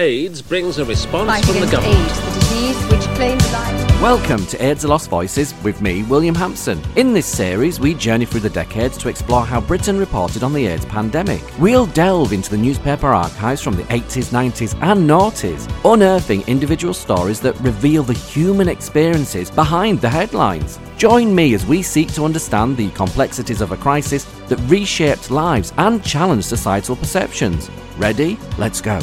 AIDS brings a response Fight from the against government. AIDS, the disease which claims lives. Welcome to AIDS The Lost Voices with me, William Hampson. In this series, we journey through the decades to explore how Britain reported on the AIDS pandemic. We'll delve into the newspaper archives from the 80s, 90s and noughties, unearthing individual stories that reveal the human experiences behind the headlines. Join me as we seek to understand the complexities of a crisis that reshaped lives and challenged societal perceptions. Ready? Let's go.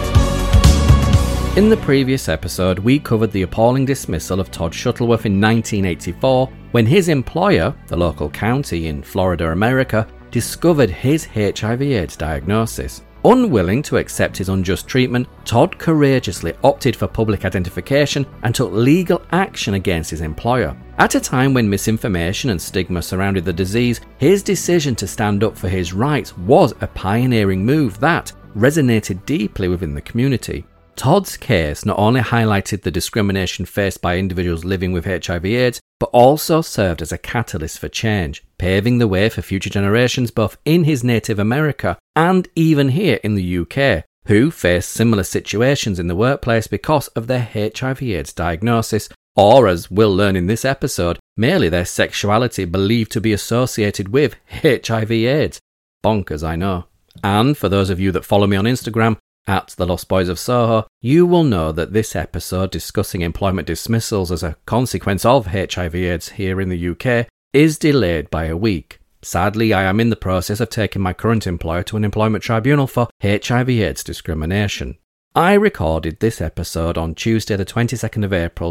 In the previous episode, we covered the appalling dismissal of Todd Shuttleworth in 1984 when his employer, the local county in Florida, America, discovered his HIV/AIDS diagnosis. Unwilling to accept his unjust treatment, Todd courageously opted for public identification and took legal action against his employer. At a time when misinformation and stigma surrounded the disease, his decision to stand up for his rights was a pioneering move that resonated deeply within the community. Todd's case not only highlighted the discrimination faced by individuals living with HIV/AIDS, but also served as a catalyst for change, paving the way for future generations both in his native America and even here in the UK, who face similar situations in the workplace because of their HIV/AIDS diagnosis, or as we'll learn in this episode, merely their sexuality believed to be associated with HIV/AIDS. Bonkers, I know. And for those of you that follow me on Instagram, at The Lost Boys of Soho, you will know that this episode discussing employment dismissals as a consequence of HIV/AIDS here in the UK is delayed by a week. Sadly, I am in the process of taking my current employer to an employment tribunal for HIV/AIDS discrimination. I recorded this episode on Tuesday the 22nd of April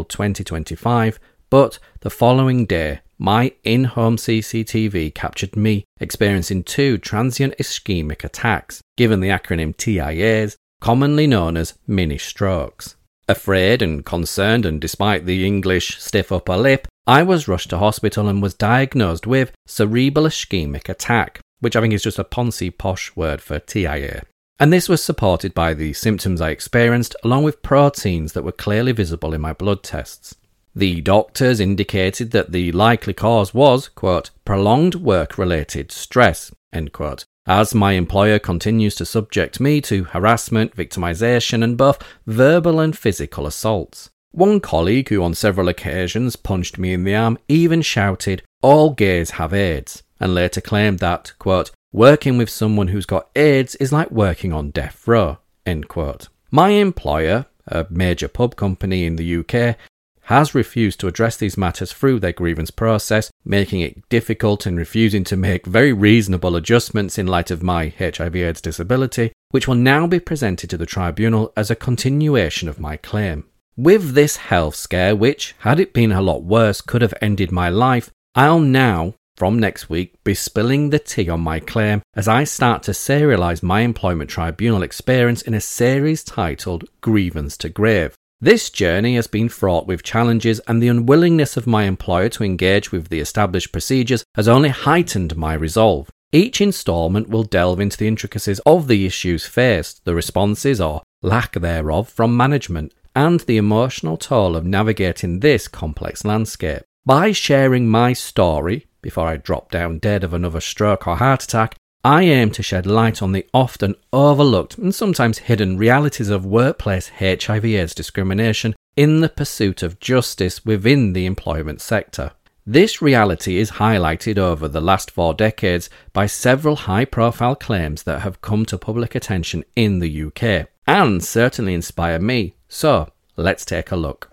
2025, but the following day, my in-home CCTV captured me experiencing 2 transient ischemic attacks, given the acronym TIAs, commonly known as mini-strokes. Afraid and concerned, and despite the English stiff upper lip, I was rushed to hospital and was diagnosed with cerebral ischemic attack, which I think is just a poncy posh word for TIA. And this was supported by the symptoms I experienced, along with proteins that were clearly visible in my blood tests. The doctors indicated that the likely cause was, quote, prolonged work-related stress, end quote, as my employer continues to subject me to harassment, victimization, and both verbal and physical assaults. One colleague who on several occasions punched me in the arm even shouted, "All gays have AIDS," and later claimed that, quote, working with someone who's got AIDS is like working on death row, end quote. My employer, a major pub company in the UK, has refused to address these matters through their grievance process, making it difficult and refusing to make very reasonable adjustments in light of my HIV/AIDS disability, which will now be presented to the tribunal as a continuation of my claim. With this health scare, which, had it been a lot worse, could have ended my life, I'll now, from next week, be spilling the tea on my claim as I start to serialise my employment tribunal experience in a series titled Grievance to Grave. This journey has been fraught with challenges, and the unwillingness of my employer to engage with the established procedures has only heightened my resolve. Each instalment will delve into the intricacies of the issues faced, the responses or lack thereof from management, and the emotional toll of navigating this complex landscape. By sharing my story, before I drop down dead of another stroke or heart attack, I aim to shed light on the often overlooked and sometimes hidden realities of workplace HIV/AIDS discrimination in the pursuit of justice within the employment sector. This reality is highlighted over the last 4 decades by several high-profile claims that have come to public attention in the UK, and certainly inspire me. So, let's take a look.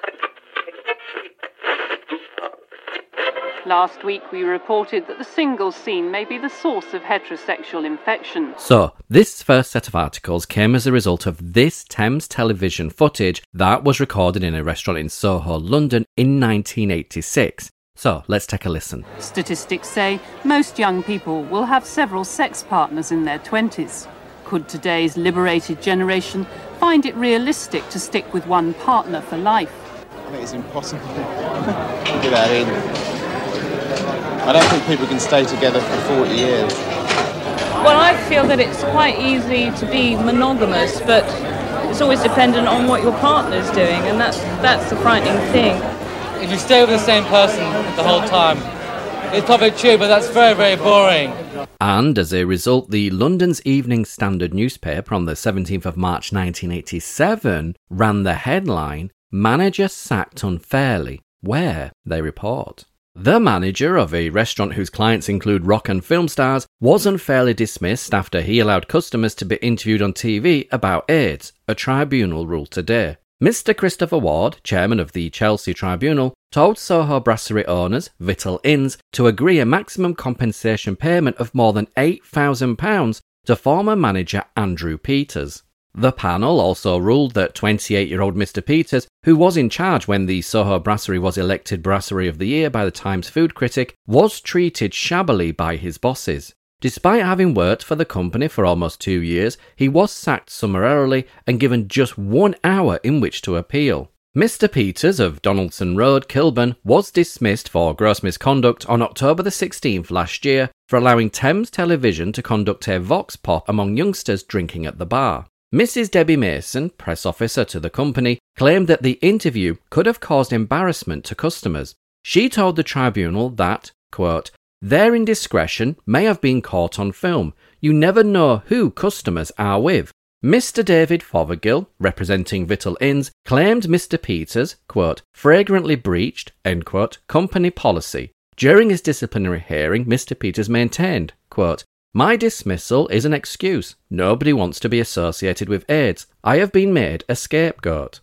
Last week we reported that the singles scene may be the source of heterosexual infection. So, this first set of articles came as a result of this Thames television footage that was recorded in a restaurant in Soho, London in 1986. So, let's take a listen. Statistics say most young people will have several sex partners in their 20s. Could today's liberated generation find it realistic to stick with one partner for life? I think it's impossible to do that in. I don't think people can stay together for 40 years. Well, I feel that it's quite easy to be monogamous, but it's always dependent on what your partner's doing, and that's the frightening thing. If you stay with the same person the whole time, it's probably true, but that's very, very boring. And as a result, the London's Evening Standard newspaper on the 17th of March 1987 ran the headline, "Manager Sacked Unfairly," where they report, "The manager of a restaurant whose clients include rock and film stars was unfairly dismissed after he allowed customers to be interviewed on TV about AIDS, a tribunal ruled today. Mr. Christopher Ward, chairman of the Chelsea Tribunal, told Soho Brasserie owners, Vittel Inns, to agree a maximum compensation payment of more than £8,000 to former manager Andrew Peters. The panel also ruled that 28-year-old Mr. Peters, who was in charge when the Soho Brasserie was elected Brasserie of the Year by the Times food critic, was treated shabbily by his bosses. Despite having worked for the company for almost 2 years, he was sacked summarily and given just 1 hour in which to appeal. Mr. Peters of Donaldson Road, Kilburn, was dismissed for gross misconduct on October the 16th last year for allowing Thames Television to conduct a vox pop among youngsters drinking at the bar. Mrs. Debbie Mason, press officer to the company, claimed that the interview could have caused embarrassment to customers. She told the tribunal that, quote, "Their indiscretion may have been caught on film. You never know who customers are with." Mr. David Fothergill, representing Vittel Inns, claimed Mr. Peters, quote, "flagrantly breached," end quote, company policy. During his disciplinary hearing, Mr. Peters maintained, quote, "My dismissal is an excuse. Nobody wants to be associated with AIDS. I have been made a scapegoat."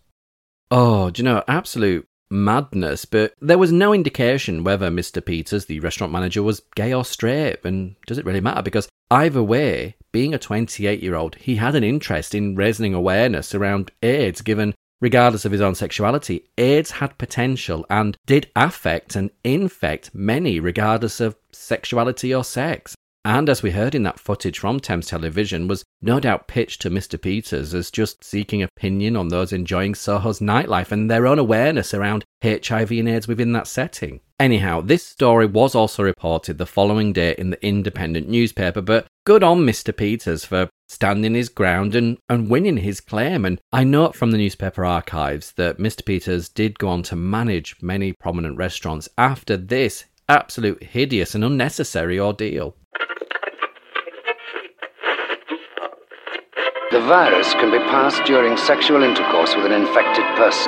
Oh, do you know, absolute madness, but there was no indication whether Mr. Peters, the restaurant manager, was gay or straight, and does it really matter? Because either way, being a 28-year-old, he had an interest in raising awareness around AIDS, given, regardless of his own sexuality, AIDS had potential and did affect and infect many regardless of sexuality or sex. And as we heard in that footage from Thames Television, was no doubt pitched to Mr. Peters as just seeking opinion on those enjoying Soho's nightlife and their own awareness around HIV and AIDS within that setting. Anyhow, this story was also reported the following day in the Independent newspaper, but good on Mr. Peters for standing his ground and winning his claim. And I note from the newspaper archives that Mr. Peters did go on to manage many prominent restaurants after this absolute hideous and unnecessary ordeal. The virus can be passed during sexual intercourse with an infected person.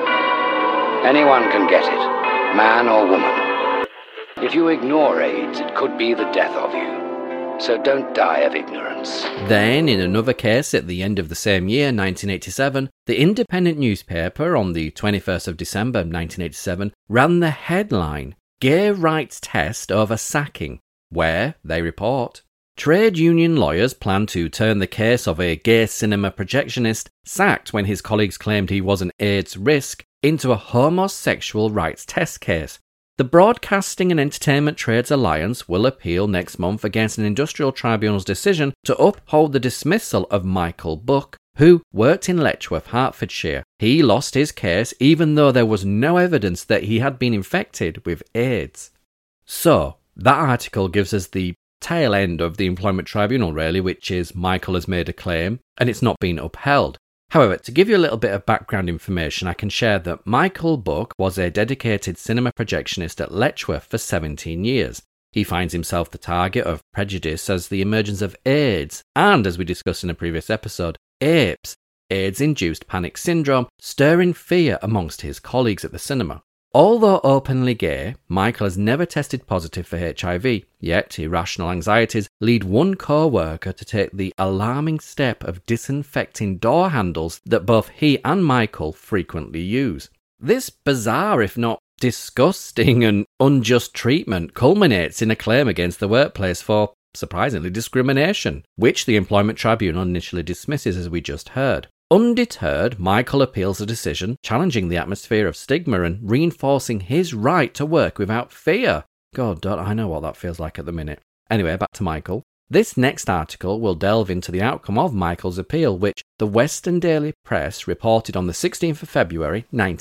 Anyone can get it, man or woman. If you ignore AIDS, it could be the death of you. So don't die of ignorance. Then, in another case at the end of the same year, 1987, the Independent newspaper on the 21st of December 1987 ran the headline, "Gay Rights Test Over Sacking," where they report, trade union lawyers plan to turn the case of a gay cinema projectionist sacked when his colleagues claimed he was an AIDS risk into a homosexual rights test case. The Broadcasting and Entertainment Trades Alliance will appeal next month against an industrial tribunal's decision to uphold the dismissal of Michael Buck, who worked in Letchworth, Hertfordshire. He lost his case even though there was no evidence that he had been infected with AIDS. So, that article gives us the tail end of the employment tribunal, really, which is Michael has made a claim and it's not been upheld. However, to give you a little bit of background information, I can share that Michael Buck was a dedicated cinema projectionist at Letchworth for 17 years. He finds himself the target of prejudice as the emergence of AIDS and, as we discussed in a previous episode, APES, AIDS-induced panic syndrome, stirring fear amongst his colleagues at the cinema. Although openly gay, Michael has never tested positive for HIV, yet irrational anxieties lead one co-worker to take the alarming step of disinfecting door handles that both he and Michael frequently use. This bizarre, if not disgusting and unjust treatment culminates in a claim against the workplace for, surprisingly, discrimination, which the Employment Tribunal initially dismisses, as we just heard. Undeterred, Michael appeals the decision, challenging the atmosphere of stigma and reinforcing his right to work without fear. God, don't I know what that feels like at the minute. Anyway, back to Michael. This next article will delve into the outcome of Michael's appeal, which the Western Daily Press reported on the 16th of February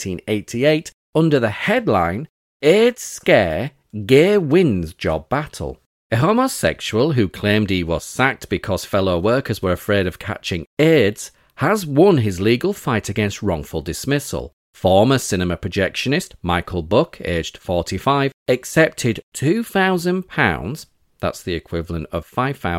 1988 under the headline, AIDS Scare, Gay Wins Job Battle. A homosexual who claimed he was sacked because fellow workers were afraid of catching AIDS has won his legal fight against wrongful dismissal. Former cinema projectionist Michael Buck, aged 45, accepted £2,000, That's the equivalent of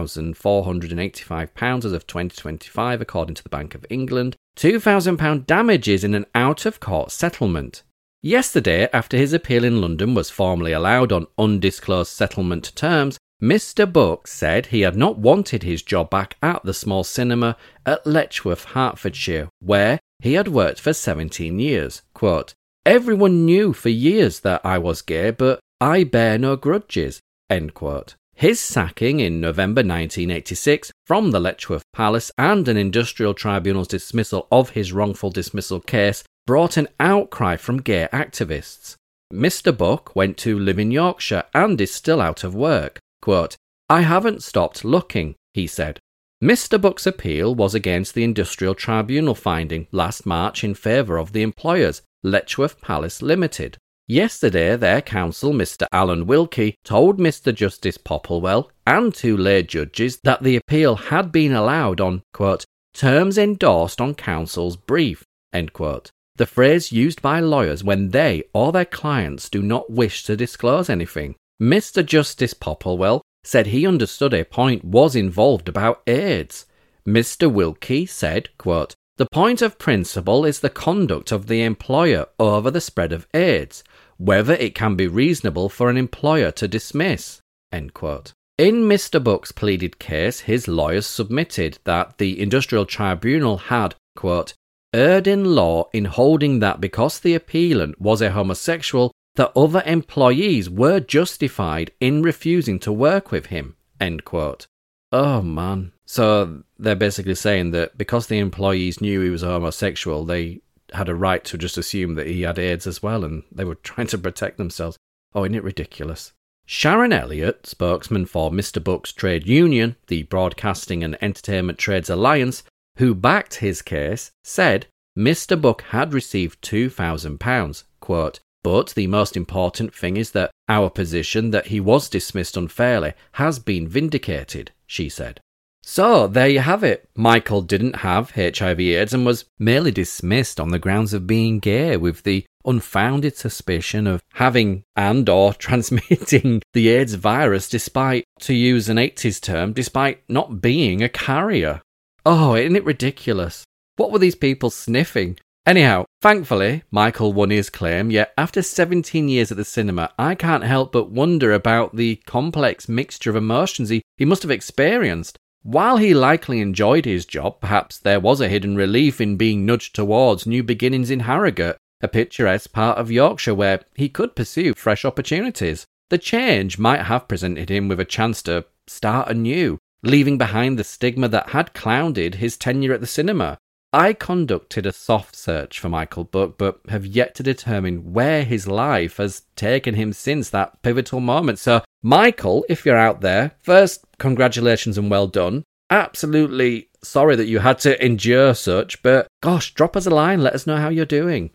£5,485 as of 2025, according to the Bank of England. £2,000 damages in an out-of-court settlement. Yesterday, after his appeal in London was formally allowed on undisclosed settlement terms, Mr. Buck said he had not wanted his job back at the small cinema at Letchworth, Hertfordshire, where he had worked for 17 years. Quote, "Everyone knew for years that I was gay, but I bear no grudges." End quote. His sacking in November 1986 from the Letchworth Palace and an industrial tribunal's dismissal of his wrongful dismissal case brought an outcry from gay activists. Mr. Buck went to live in Yorkshire and is still out of work. Quote, "I haven't stopped looking," he said. Mr. Buck's appeal was against the industrial tribunal finding last March in favour of the employers, Letchworth Palace Limited. Yesterday, their counsel, Mr. Alan Wilkie, told Mr. Justice Popplewell and two lay judges that the appeal had been allowed on, quote, "terms endorsed on counsel's brief," end quote. The phrase used by lawyers when they or their clients do not wish to disclose anything. Mr. Justice Popplewell said he understood a point was involved about AIDS. Mr. Wilkie said, quote, "The point of principle is the conduct of the employer over the spread of AIDS, whether it can be reasonable for an employer to dismiss." End quote. In Mr. Buck's pleaded case, his lawyers submitted that the industrial tribunal had, quote, "erred in law in holding that because the appealant was a homosexual, that other employees were justified in refusing to work with him." End quote. Oh man. So they're basically saying that because the employees knew he was a homosexual, they had a right to just assume that he had AIDS as well, and they were trying to protect themselves. Oh, isn't it ridiculous? Sharon Elliott, spokesman for Mr. Buck's trade union, the Broadcasting and Entertainment Trades Alliance, who backed his case, said Mr. Buck had received £2,000, quote, "But the most important thing is that our position that he was dismissed unfairly has been vindicated," she said. So, there you have it. Michael didn't have HIV/AIDS and was merely dismissed on the grounds of being gay, with the unfounded suspicion of having and or transmitting the AIDS virus despite, to use an 80s term, despite not being a carrier. Oh, isn't it ridiculous? What were these people sniffing? Anyhow, thankfully, Michael won his claim, yet after 17 years at the cinema, I can't help but wonder about the complex mixture of emotions he must have experienced. While he likely enjoyed his job, perhaps there was a hidden relief in being nudged towards new beginnings in Harrogate, a picturesque part of Yorkshire where he could pursue fresh opportunities. The change might have presented him with a chance to start anew, leaving behind the stigma that had clouded his tenure at the cinema. I conducted a soft search for Michael Buck, but have yet to determine where his life has taken him since that pivotal moment. So, Michael, if you're out there, first, congratulations and well done. Absolutely sorry that you had to endure such, but gosh, drop us a line, let us know how you're doing.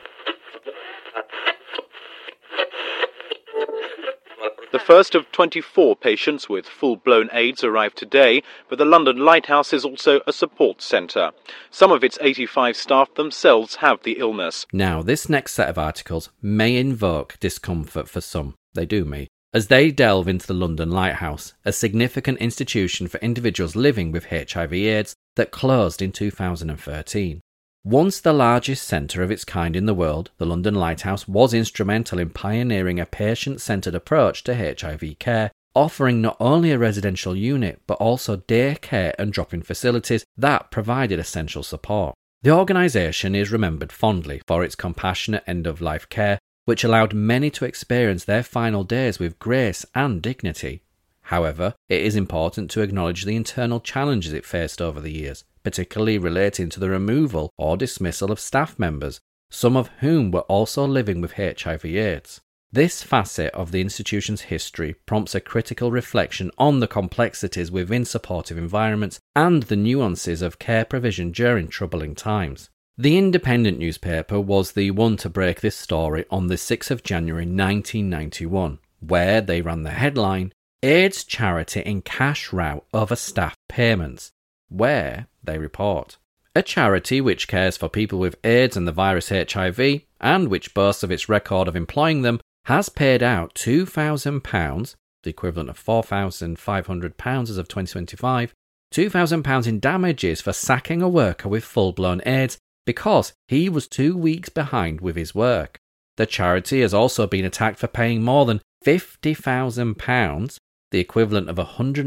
The first of 24 patients with full-blown AIDS arrived today, but the London Lighthouse is also a support centre. Some of its 85 staff themselves have the illness. Now, this next set of articles may invoke discomfort for some. They do me. As they delve into the London Lighthouse, a significant institution for individuals living with HIV/AIDS that closed in 2013. Once the largest centre of its kind in the world, the London Lighthouse was instrumental in pioneering a patient-centred approach to HIV care, offering not only a residential unit but also day care and drop-in facilities that provided essential support. The organisation is remembered fondly for its compassionate end-of-life care, which allowed many to experience their final days with grace and dignity. However, it is important to acknowledge the internal challenges it faced over the years, particularly relating to the removal or dismissal of staff members, some of whom were also living with HIV/AIDS. This facet of the institution's history prompts a critical reflection on the complexities within supportive environments and the nuances of care provision during troubling times. The Independent newspaper was the one to break this story on the 6th of January 1991, where they ran the headline, "AIDS charity in cash row over staff payments," where they report, a charity which cares for people with AIDS and the virus HIV, and which boasts of its record of employing them, has paid out £2,000, the equivalent of £4,500 as of 2025, £2,000 in damages for sacking a worker with full-blown AIDS because he was 2 weeks behind with his work. The charity has also been attacked for paying more than £50,000, the equivalent of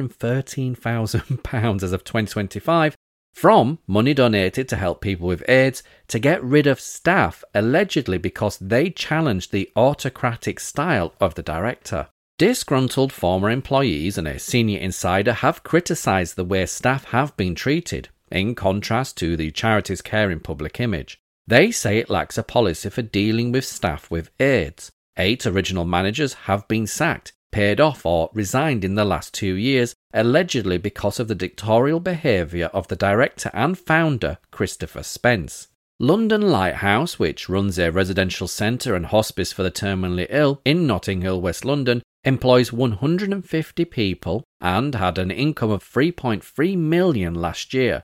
£113,000 as of 2025, from money donated to help people with AIDS to get rid of staff allegedly because they challenged the autocratic style of the director. Disgruntled former employees and a senior insider have criticised the way staff have been treated, in contrast to the charity's caring public image. They say it lacks a policy for dealing with staff with AIDS. 8 original managers have been sacked, paid off or resigned in the last 2 years, allegedly because of the dictatorial behaviour of the director and founder, Christopher Spence. London Lighthouse, which runs a residential centre and hospice for the terminally ill in Notting Hill, West London, employs 150 people and had an income of £3.3 million last year,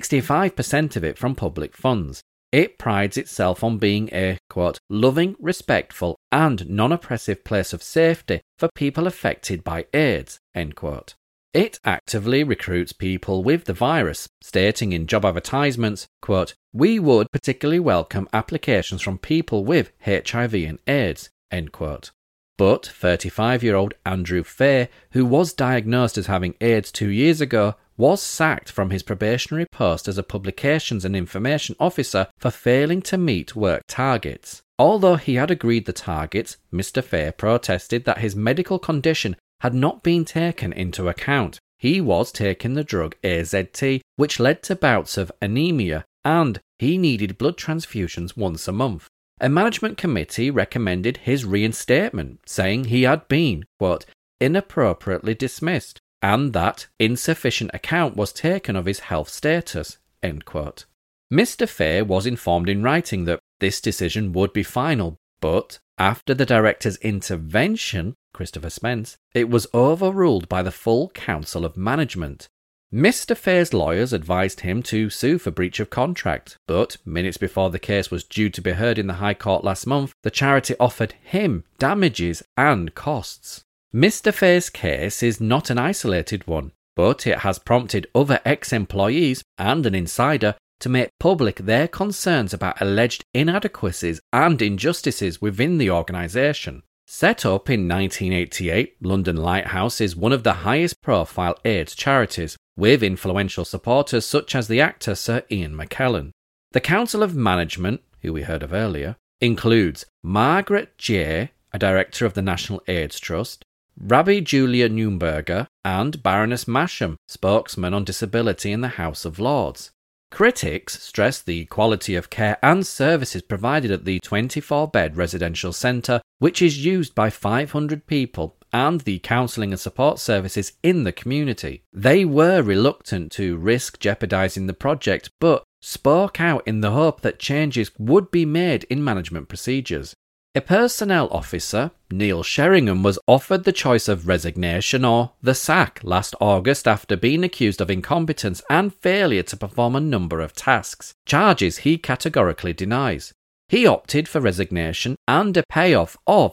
65% of it from public funds. It prides itself on being a, quote, loving, respectful and non-oppressive place of safety for people affected by AIDS, end quote. It actively recruits people with the virus, stating in job advertisements, quote, we would particularly welcome applications from people with HIV and AIDS, end quote. But 35-year-old Andrew Fay, who was diagnosed as having AIDS 2 years ago, was sacked from his probationary post as a publications and information officer for failing to meet work targets. Although he had agreed the targets, Mr. Fay protested that his medical condition had not been taken into account. He was taking the drug AZT, which led to bouts of anemia, and he needed blood transfusions once a month. A management committee recommended his reinstatement, saying he had been, quote, inappropriately dismissed, and that insufficient account was taken of his health status, end quote. Mr. Fay was informed in writing that this decision would be final, but after the director's intervention, Christopher Spence, it was overruled by the full Council of Management. Mr. Fay's lawyers advised him to sue for breach of contract, but minutes before the case was due to be heard in the High Court last month, the charity offered him damages and costs. Mr. Fay's case is not an isolated one, but it has prompted other ex-employees and an insider to make public their concerns about alleged inadequacies and injustices within the organisation. Set up in 1988, London Lighthouse is one of the highest profile AIDS charities, with influential supporters such as the actor Sir Ian McKellen. The Council of Management, who we heard of earlier, includes Margaret Jay, a director of the National AIDS Trust, Rabbi Julia Neumberger, and Baroness Masham, spokesman on disability in the House of Lords. Critics stress the quality of care and services provided at the 24-bed residential centre, which is used by 500 people, and the counselling and support services in the community. They were reluctant to risk jeopardising the project, but spoke out in the hope that changes would be made in management procedures. A personnel officer, Neil Sheringham, was offered the choice of resignation or the sack last August after being accused of incompetence and failure to perform a number of tasks, charges he categorically denies. He opted for resignation and a payoff of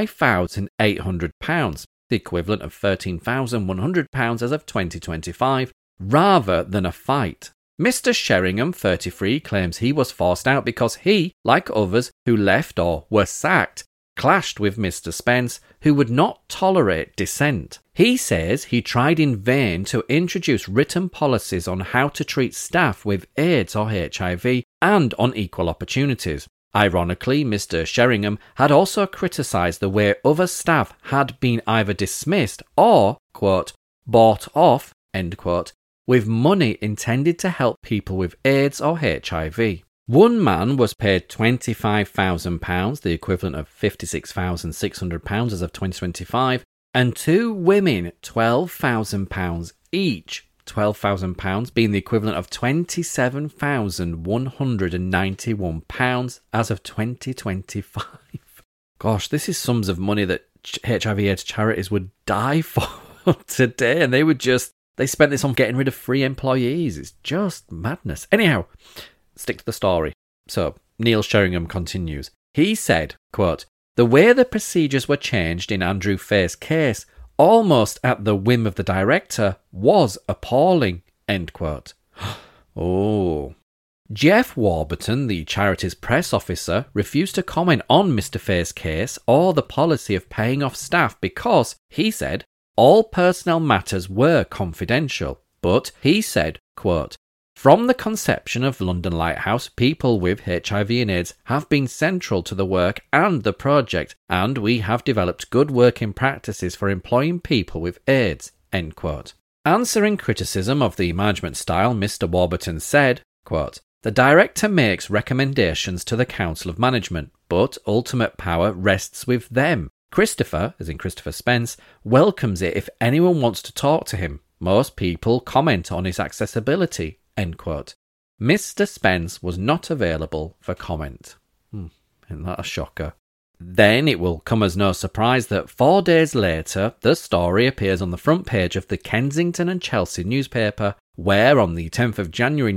£5,800, the equivalent of £13,100 as of 2025, rather than a fight. Mr. Sheringham, 33, claims he was forced out because he, like others who left or were sacked, clashed with Mr. Spence, who would not tolerate dissent. He says he tried in vain to introduce written policies on how to treat staff with AIDS or HIV and on equal opportunities. Ironically, Mr. Sheringham had also criticised the way other staff had been either dismissed or, quote, bought off, end quote, with money intended to help people with AIDS or HIV. One man was paid £25,000, the equivalent of £56,600 as of 2025, and 2 women £12,000 each, £12,000 being the equivalent of £27,191 as of 2025. Gosh, this is sums of money that HIV/AIDS charities would die for today, and they spent this on getting rid of free employees. It's just madness. Anyhow, stick to the story. So, Neil Sheringham continues. He said, quote, the way the procedures were changed in Andrew Fay's case almost at the whim of the director, was appalling, end quote. Oh. Jeff Warburton, the charity's press officer, refused to comment on Mr. Fair's case or the policy of paying off staff because, he said, all personnel matters were confidential. But he said, quote, from the conception of London Lighthouse, people with HIV and AIDS have been central to the work and the project, and we have developed good working practices for employing people with AIDS, end quote. Answering criticism of the management style, Mr. Warburton said, quote, the director makes recommendations to the Council of Management, but ultimate power rests with them. Christopher, as in Christopher Spence, welcomes it if anyone wants to talk to him. Most people comment on his accessibility, end quote. Mr. Spence was not available for comment. Isn't that a shocker? Then it will come as no surprise that 4 days later, the story appears on the front page of the Kensington and Chelsea newspaper, where on the 10th of January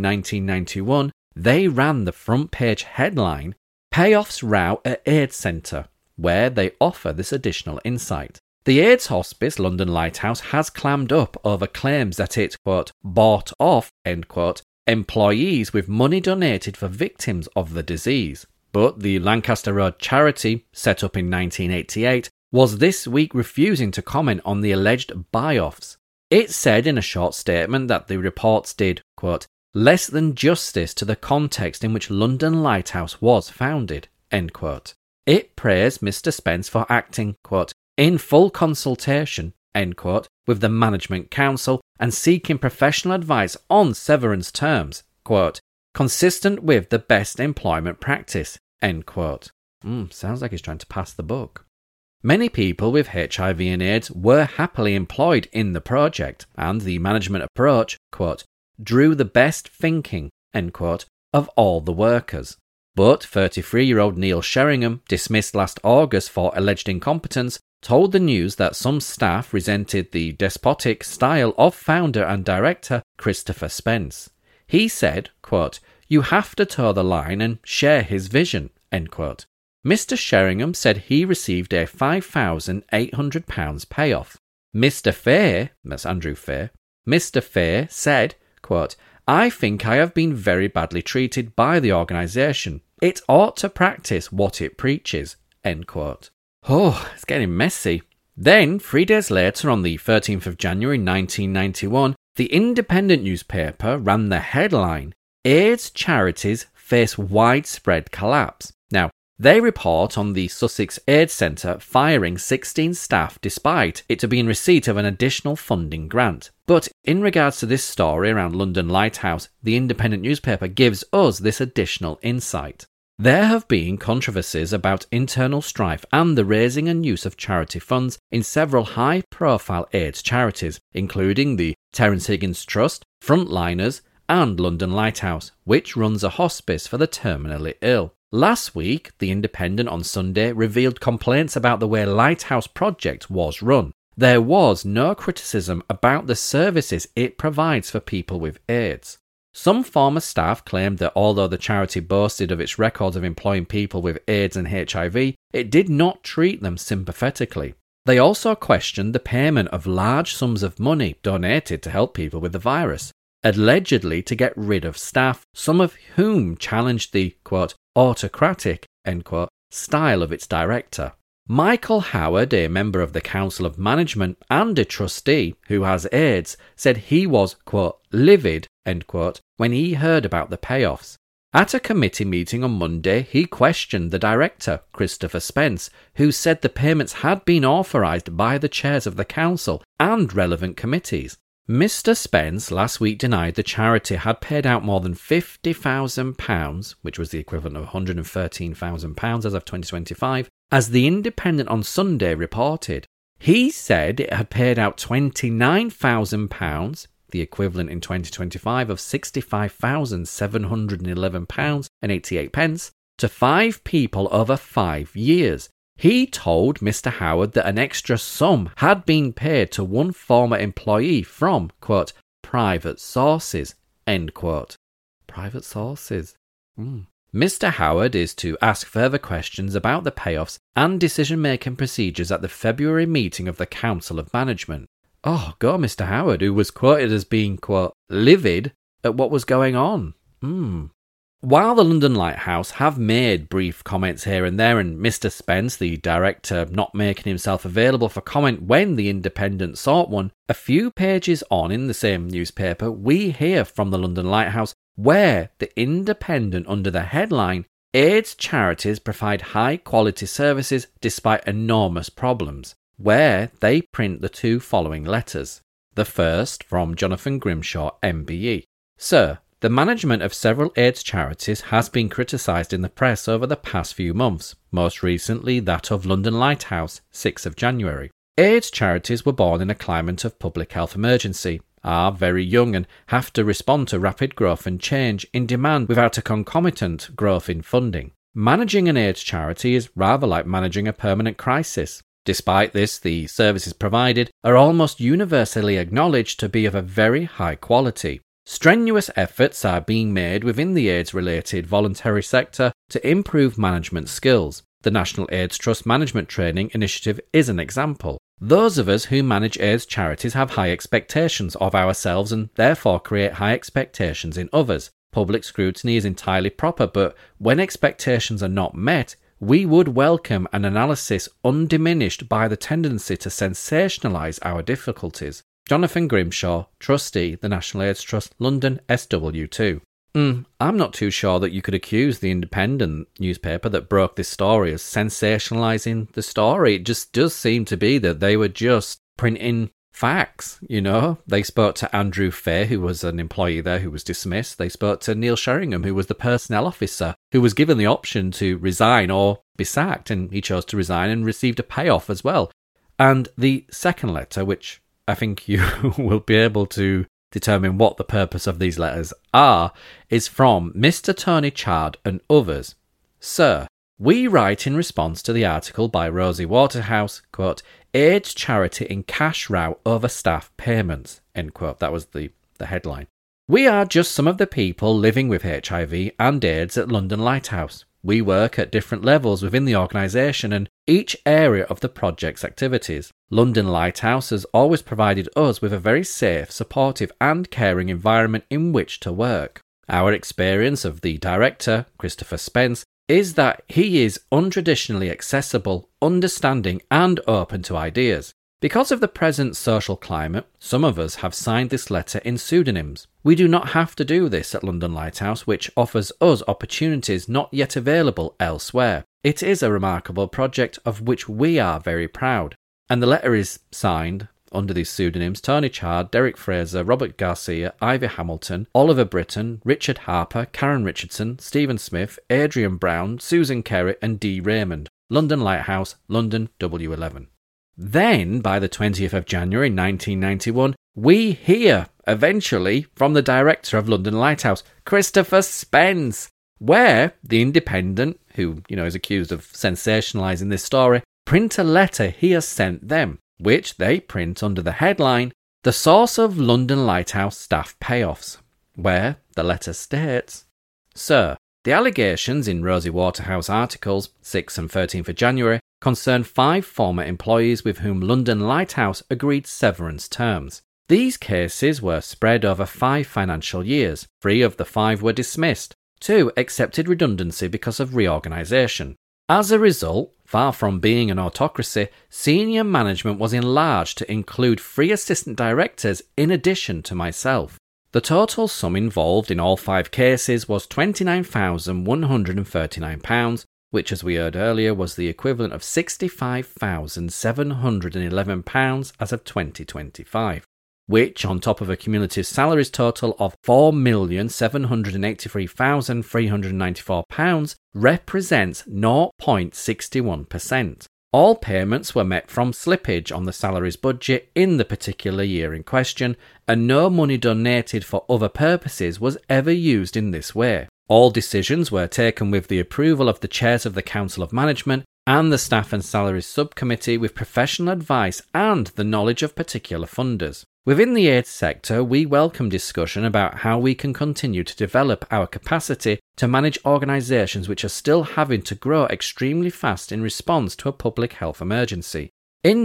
1991, they ran the front page headline, Payoffs Row at AIDS Centre, where they offer this additional insight. The AIDS Hospice London Lighthouse has clammed up over claims that it, quote, bought off, end quote, employees with money donated for victims of the disease. But the Lancaster Road charity, set up in 1988, was this week refusing to comment on the alleged buy-offs. It said in a short statement that the reports did, quote, less than justice to the context in which London Lighthouse was founded, end quote. It praised Mr. Spence for acting, quote, in full consultation, end quote, with the Management Council and seeking professional advice on severance terms, quote, consistent with the best employment practice, end quote. Sounds like he's trying to pass the buck. Many people with HIV and AIDS were happily employed in the project, and the management approach, quote, drew the best thinking, end quote, of all the workers. But 33-year-old Neil Sheringham, dismissed last August for alleged incompetence, told the News that some staff resented the despotic style of founder and director Christopher Spence. He said, quote, you have to toe the line and share his vision, end quote. Mr. Sheringham said he received a £5,800 payoff. Mr. Fair, that's Andrew Fair, Mr. Fair said, quote, I think I have been very badly treated by the organisation. It ought to practice what it preaches, end quote. Oh, it's getting messy. Then, 3 days later, on the 13th of January 1991, the Independent newspaper ran the headline, AIDS charities face widespread collapse. Now, they report on the Sussex AIDS Centre firing 16 staff despite it to be in receipt of an additional funding grant. But in regards to this story around London Lighthouse, the Independent newspaper gives us this additional insight. There have been controversies about internal strife and the raising and use of charity funds in several high-profile AIDS charities, including the Terence Higgins Trust, Frontliners, and London Lighthouse, which runs a hospice for the terminally ill. Last week, The Independent on Sunday revealed complaints about the way Lighthouse Project was run. There was no criticism about the services it provides for people with AIDS. Some former staff claimed that although the charity boasted of its records of employing people with AIDS and HIV, it did not treat them sympathetically. They also questioned the payment of large sums of money donated to help people with the virus, allegedly to get rid of staff, some of whom challenged the, quote, autocratic, end quote, style of its director. Michael Howard, a member of the Council of Management and a trustee who has AIDS, said he was, quote, livid, end quote, when he heard about the payoffs. At a committee meeting on Monday, he questioned the director, Christopher Spence, who said the payments had been authorised by the chairs of the council and relevant committees. Mr. Spence last week denied the charity had paid out more than £50,000, which was the equivalent of £113,000 as of 2025, as The Independent on Sunday reported. He said it had paid out £29,000, the equivalent in 2025 of £65,711.88, to 5 people over 5 years. He told Mr. Howard that an extra sum had been paid to one former employee from, quote, private sources, end quote. Private sources. Mr. Howard is to ask further questions about the payoffs and decision-making procedures at the February meeting of the Council of Management. Oh, go Mr. Howard, who was quoted as being, quote, livid at what was going on. While the London Lighthouse have made brief comments here and there, and Mr. Spence, the director, not making himself available for comment when the Independent sought one, a few pages on in the same newspaper, we hear from the London Lighthouse where the Independent, under the headline, AIDS charities provide high-quality services despite enormous problems, where they print the two following letters. The first from Jonathan Grimshaw, MBE. Sir, the management of several AIDS charities has been criticised in the press over the past few months, most recently that of London Lighthouse, 6th of January. AIDS charities were born in a climate of public health emergency, are very young and have to respond to rapid growth and change in demand without a concomitant growth in funding. Managing an AIDS charity is rather like managing a permanent crisis. Despite this, the services provided are almost universally acknowledged to be of a very high quality. Strenuous efforts are being made within the AIDS-related voluntary sector to improve management skills. The National AIDS Trust Management Training Initiative is an example. Those of us who manage AIDS charities have high expectations of ourselves and therefore create high expectations in others. Public scrutiny is entirely proper, but when expectations are not met, we would welcome an analysis undiminished by the tendency to sensationalise our difficulties. Jonathan Grimshaw, Trustee, the National AIDS Trust, London, SW2. I'm not too sure that you could accuse the Independent newspaper that broke this story as sensationalising the story. It just does seem to be that they were just printing facts, you know. They spoke to Andrew Fay, who was an employee there who was dismissed. They spoke to Neil Sheringham, who was the personnel officer, who was given the option to resign or be sacked, and he chose to resign and received a payoff as well. And the second letter, which I think you will be able to determine what the purpose of these letters are, is from Mr. Tony Chard and others. Sir, we write in response to the article by Rosie Waterhouse, quote, AIDS charity in cash row over staff payments, end quote. That was the headline. We are just some of the people living with HIV and AIDS at London Lighthouse. We work at different levels within the organisation and each area of the project's activities. London Lighthouse has always provided us with a very safe, supportive and caring environment in which to work. Our experience of the director, Christopher Spence, is that he is untraditionally accessible, understanding and open to ideas. Because of the present social climate, some of us have signed this letter in pseudonyms. We do not have to do this at London Lighthouse, which offers us opportunities not yet available elsewhere. It is a remarkable project of which we are very proud. And the letter is signed under these pseudonyms: Tony Chard, Derek Fraser, Robert Garcia, Ivy Hamilton, Oliver Britton, Richard Harper, Karen Richardson, Stephen Smith, Adrian Brown, Susan Kerry and D. Raymond. London Lighthouse, London W11. Then, by the 20th of January 1991, we hear, eventually, from the director of London Lighthouse, Christopher Spence, where the Independent, who, is accused of sensationalising this story, print a letter he has sent them, which they print under the headline, The Source of London Lighthouse Staff Payoffs, where the letter states, Sir, the allegations in Rosie Waterhouse articles, 6th and 13th of January, concern 5 former employees with whom London Lighthouse agreed severance terms. These cases were spread over 5 financial years. 3 of the 5 were dismissed. 2 accepted redundancy because of reorganisation. As a result, far from being an autocracy, senior management was enlarged to include 3 assistant directors in addition to myself. The total sum involved in all 5 cases was £29,139, which, as we heard earlier, was the equivalent of £65,711 as of 2025, which, on top of a cumulative salaries total of £4,783,394, represents 0.61%. All payments were met from slippage on the salaries budget in the particular year in question, and no money donated for other purposes was ever used in this way. All decisions were taken with the approval of the chairs of the Council of Management and the Staff and Salaries Subcommittee with professional advice and the knowledge of particular funders. Within the AIDS sector, we welcome discussion about how we can continue to develop our capacity to manage organisations which are still having to grow extremely fast in response to a public health emergency. In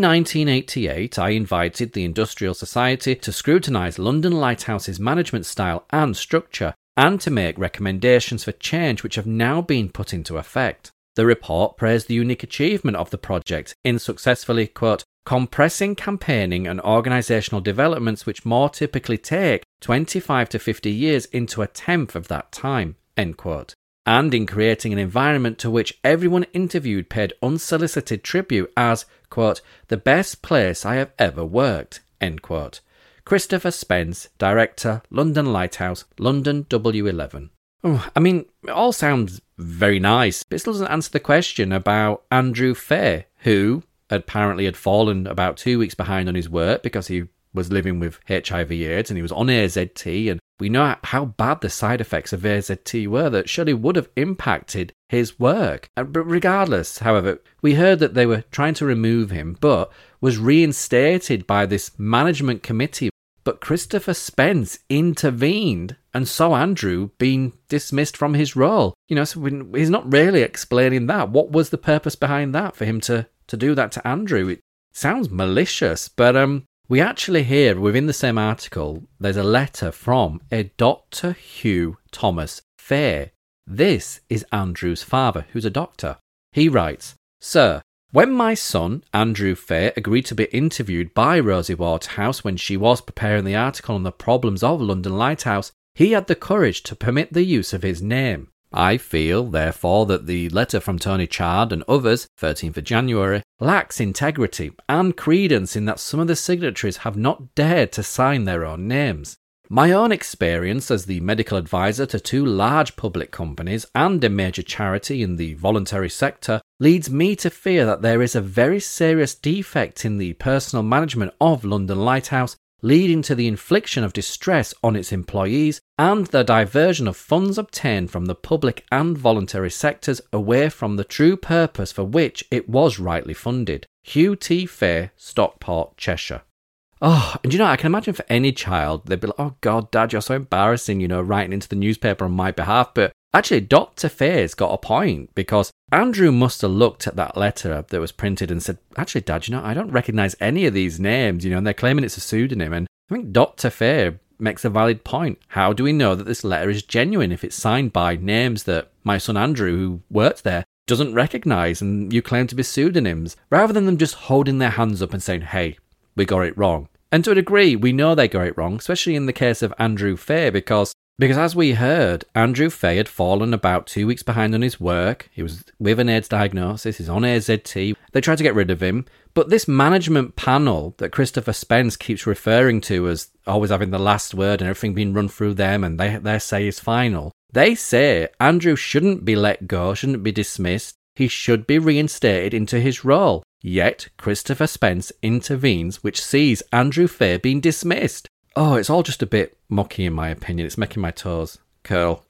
1988, I invited the Industrial Society to scrutinise London Lighthouse's management style and structure, and to make recommendations for change which have now been put into effect. The report praised the unique achievement of the project in successfully, quote, compressing campaigning and organisational developments which more typically take 25 to 50 years into a tenth of that time, end quote, and in creating an environment to which everyone interviewed paid unsolicited tribute as, quote, the best place I have ever worked, end quote. Christopher Spence, Director, London Lighthouse, London W11. Oh, I mean, it all sounds very nice, but it still doesn't answer the question about Andrew Fair, who apparently had fallen about 2 weeks behind on his work because he was living with HIV/AIDS and he was on AZT, and we know how bad the side effects of AZT were that surely would have impacted his work. But regardless, however, we heard that they were trying to remove him, but was reinstated by this management committee. But Christopher Spence intervened and saw Andrew being dismissed from his role. You know, so he's not really explaining that. What was the purpose behind that for him to do that to Andrew? It sounds malicious, but we actually hear within the same article, there's a letter from a Dr. Hugh Thomas Fair. This is Andrew's father, who's a doctor. He writes, Sir, when my son, Andrew Fair, agreed to be interviewed by Rosie Waterhouse when she was preparing the article on the problems of London Lighthouse, he had the courage to permit the use of his name. I feel, therefore, that the letter from Tony Chard and others, 13th of January, lacks integrity and credence in that some of the signatories have not dared to sign their own names. My own experience as the medical advisor to 2 large public companies and a major charity in the voluntary sector leads me to fear that there is a very serious defect in the personal management of London Lighthouse, leading to the infliction of distress on its employees and the diversion of funds obtained from the public and voluntary sectors away from the true purpose for which it was rightly funded. Hugh T. Fair, Stockport, Cheshire. Oh, and you know, I can imagine for any child, they'd be like, oh God, Dad, you're so embarrassing, you know, writing into the newspaper on my behalf. But actually, Dr. Fair's got a point, because Andrew must have looked at that letter that was printed and said, actually, Dad, you know, I don't recognise any of these names, you know, and they're claiming it's a pseudonym. And I think Dr. Fair makes a valid point. How do we know that this letter is genuine if it's signed by names that my son Andrew, who worked there, doesn't recognise and you claim to be pseudonyms, rather than them just holding their hands up and saying, hey, we got it wrong. And to a degree, we know they got it wrong, especially in the case of Andrew Fair, because as we heard, Andrew Fair had fallen about 2 weeks behind on his work. He was with an AIDS diagnosis, he's on AZT. They tried to get rid of him. But this management panel that Christopher Spence keeps referring to as always having the last word and everything being run through them and their say is final, they say Andrew shouldn't be let go, shouldn't be dismissed. He should be reinstated into his role. Yet, Christopher Spence intervenes, which sees Andrew Fair being dismissed. Oh, it's all just a bit mucky in my opinion. It's making my toes curl.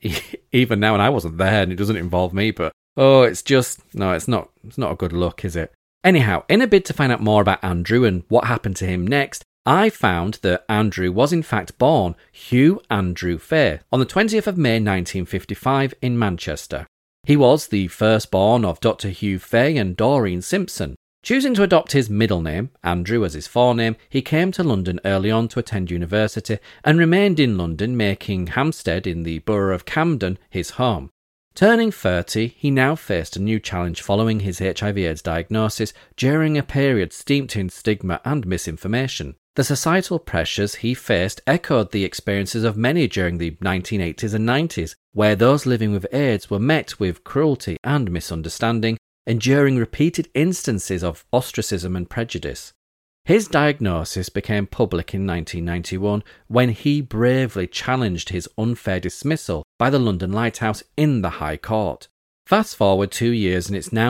Even now, and I wasn't there, and it doesn't involve me, but it's not a good look, is it? Anyhow, in a bid to find out more about Andrew and what happened to him next, I found that Andrew was in fact born Hugh Andrew Fair on the 20th of May 1955 in Manchester. He was the firstborn of Dr. Hugh Fair and Doreen Simpson. Choosing to adopt his middle name, Andrew, as his forename, he came to London early on to attend university and remained in London, making Hampstead in the borough of Camden his home. Turning 30, he now faced a new challenge following his HIV/AIDS diagnosis during a period steeped in stigma and misinformation. The societal pressures he faced echoed the experiences of many during the 1980s and 90s, where those living with AIDS were met with cruelty and misunderstanding, enduring repeated instances of ostracism and prejudice. His diagnosis became public in 1991 when he bravely challenged his unfair dismissal by the London Lighthouse in the High Court. Fast forward 2 years and it's now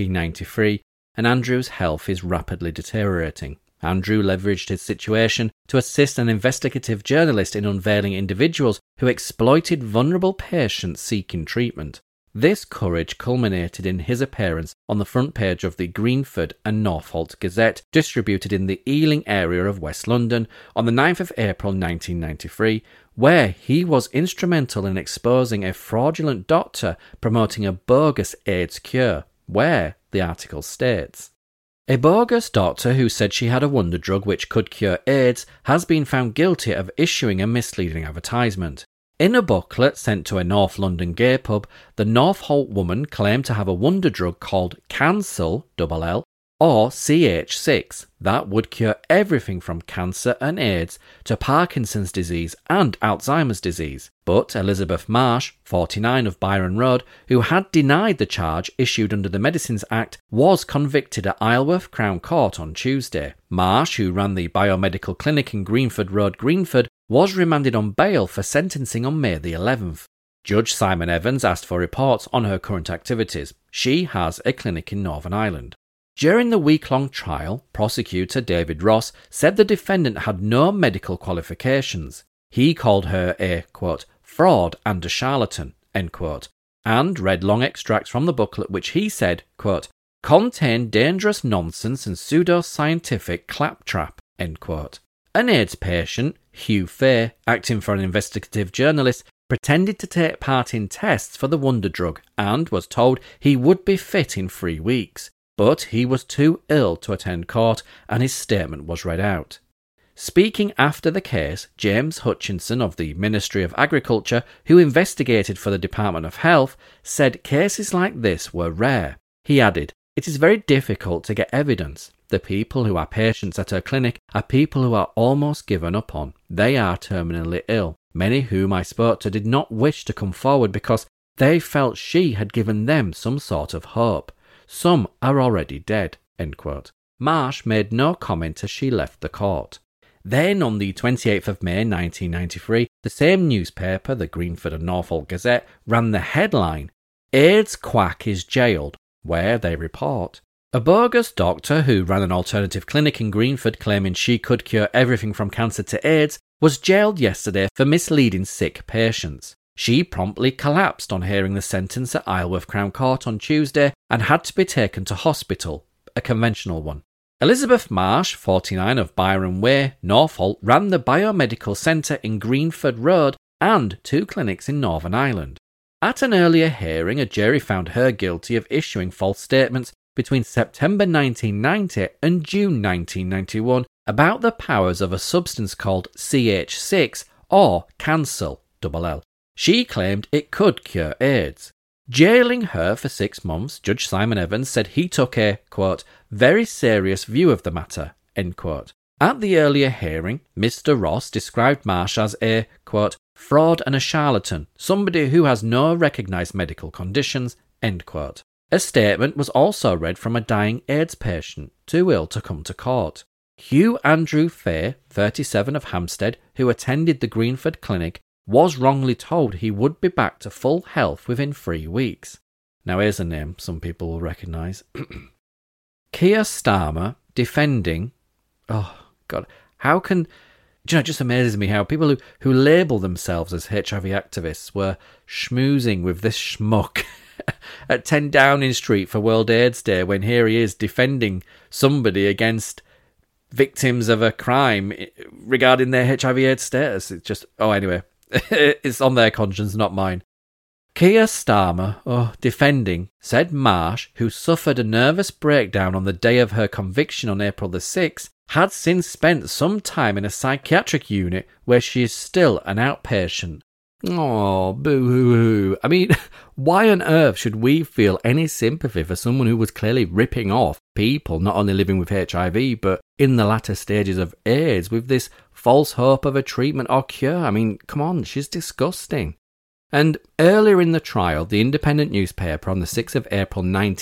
1993, and Andrew's health is rapidly deteriorating. Andrew leveraged his situation to assist an investigative journalist in unveiling individuals who exploited vulnerable patients seeking treatment. This courage culminated in his appearance on the front page of the Greenford and Northolt Gazette, distributed in the Ealing area of West London, on the 9th of April 1993, where he was instrumental in exposing a fraudulent doctor promoting a bogus AIDS cure, where, the article states, a bogus doctor who said she had a wonder drug which could cure AIDS has been found guilty of issuing a misleading advertisement. In a booklet sent to a North London gay pub, the Northolt woman claimed to have a wonder drug called Cancel, LL, or CH6, that would cure everything from cancer and AIDS to Parkinson's disease and Alzheimer's disease. But Elizabeth Marsh, 49 of Byron Road, who had denied the charge issued under the Medicines Act, was convicted at Isleworth Crown Court on Tuesday. Marsh, who ran the biomedical clinic in Greenford Road, Greenford, was remanded on bail for sentencing on May the 11th. Judge Simon Evans asked for reports on her current activities. She has a clinic in Northern Ireland. During the week-long trial, prosecutor David Ross said the defendant had no medical qualifications. He called her a, quote, fraud and a charlatan, end quote, and read long extracts from the booklet which he said, quote, contained dangerous nonsense and pseudo-scientific claptrap, end quote. An AIDS patient, Hugh Fay, acting for an investigative journalist, pretended to take part in tests for the wonder drug and was told he would be fit in 3 weeks. But he was too ill to attend court and his statement was read out. Speaking after the case, James Hutchinson of the Ministry of Agriculture, who investigated for the Department of Health, said cases like this were rare. He added, it is very difficult to get evidence. The people who are patients at her clinic are people who are almost given up on. They are terminally ill. Many whom I spoke to did not wish to come forward because they felt she had given them some sort of hope. Some are already dead, end quote. Marsh made no comment as she left the court. Then, on the 28th of May 1993, the same newspaper, the Greenford and Northolt Gazette, ran the headline, AIDS quack is jailed, where they report, a bogus doctor who ran an alternative clinic in Greenford claiming she could cure everything from cancer to AIDS was jailed yesterday for misleading sick patients. She promptly collapsed on hearing the sentence at Isleworth Crown Court on Tuesday and had to be taken to hospital, a conventional one. Elizabeth Marsh, 49 of Byron Way, Northolt, ran the Biomedical Centre in Greenford Road and 2 clinics in Northern Ireland. At an earlier hearing, a jury found her guilty of issuing false statements between September 1990 and June 1991 about the powers of a substance called CH6 or Cancel, LL. She claimed it could cure AIDS. Jailing her for 6 months, Judge Simon Evans said he took a, quote, very serious view of the matter, end quote. At the earlier hearing, Mr. Ross described Marsh as a, quote, fraud and a charlatan, somebody who has no recognised medical conditions, end quote. A statement was also read from a dying AIDS patient, too ill to come to court. Hugh Andrew Fay, 37 of Hampstead, who attended the Greenford Clinic, was wrongly told he would be back to full health within 3 weeks. Now here's a name some people will recognise. Keir Starmer defending... Oh, God. How can... Do you know, it just amazes me how people who label themselves as HIV activists were schmoozing with this schmuck at 10 Downing Street for World AIDS Day when here he is defending somebody against victims of a crime regarding their HIV/AIDS status. It's just... Oh, anyway. It's on their conscience, not mine. Keir Starmer, defending, said Marsh, who suffered a nervous breakdown on the day of her conviction on April the 6th, had since spent some time in a psychiatric unit where she is still an outpatient. Oh, boo-hoo-hoo. I mean, why on earth should we feel any sympathy for someone who was clearly ripping off people not only living with HIV, but in the latter stages of AIDS with this false hope of a treatment or cure? I mean, come on, she's disgusting. And earlier in the trial, the Independent newspaper on the 6th of April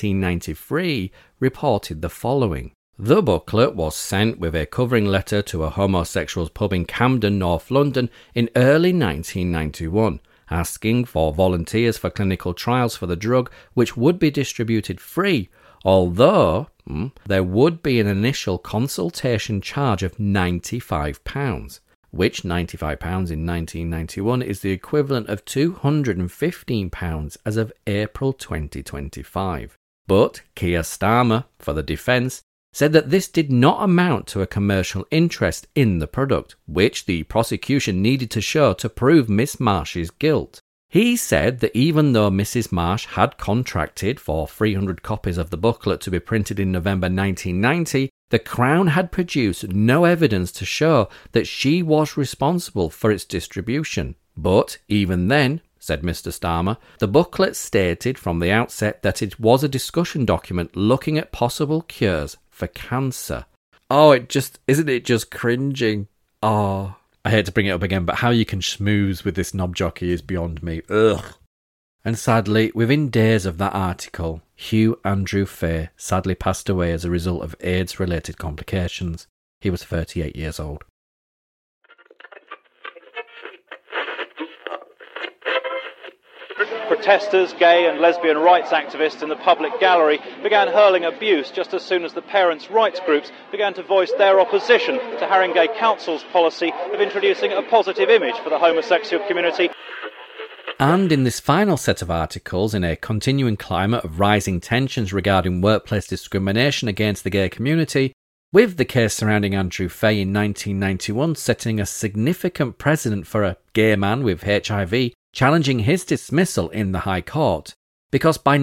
1993 reported the following. The booklet was sent with a covering letter to a homosexuals pub in Camden, North London in early 1991, asking for volunteers for clinical trials for the drug, which would be distributed free, although there would be an initial consultation charge of £95. which £95 in 1991 is the equivalent of £215 as of April 2025. But Keir Starmer, for the defence, said that this did not amount to a commercial interest in the product, which the prosecution needed to show to prove Miss Marsh's guilt. He said that even though Mrs. Marsh had contracted for 300 copies of the booklet to be printed in November 1990, the Crown had produced no evidence to show that she was responsible for its distribution. But even then, said Mr. Starmer, the booklet stated from the outset that it was a discussion document looking at possible cures for cancer. Oh, isn't it just cringing? Oh, I hate to bring it up again, but how you can schmooze with this knob jockey is beyond me. Ugh. And sadly, within days of that article, Hugh Andrew Fay sadly passed away as a result of AIDS-related complications. He was 38 years old. Protesters, gay and lesbian rights activists in the public gallery began hurling abuse just as soon as the parents' rights groups began to voice their opposition to Haringey Council's policy of introducing a positive image for the homosexual community. And in this final set of articles, in a continuing climate of rising tensions regarding workplace discrimination against the gay community, with the case surrounding Andrew Fay in 1991 setting a significant precedent for a gay man with HIV challenging his dismissal in the High Court, because by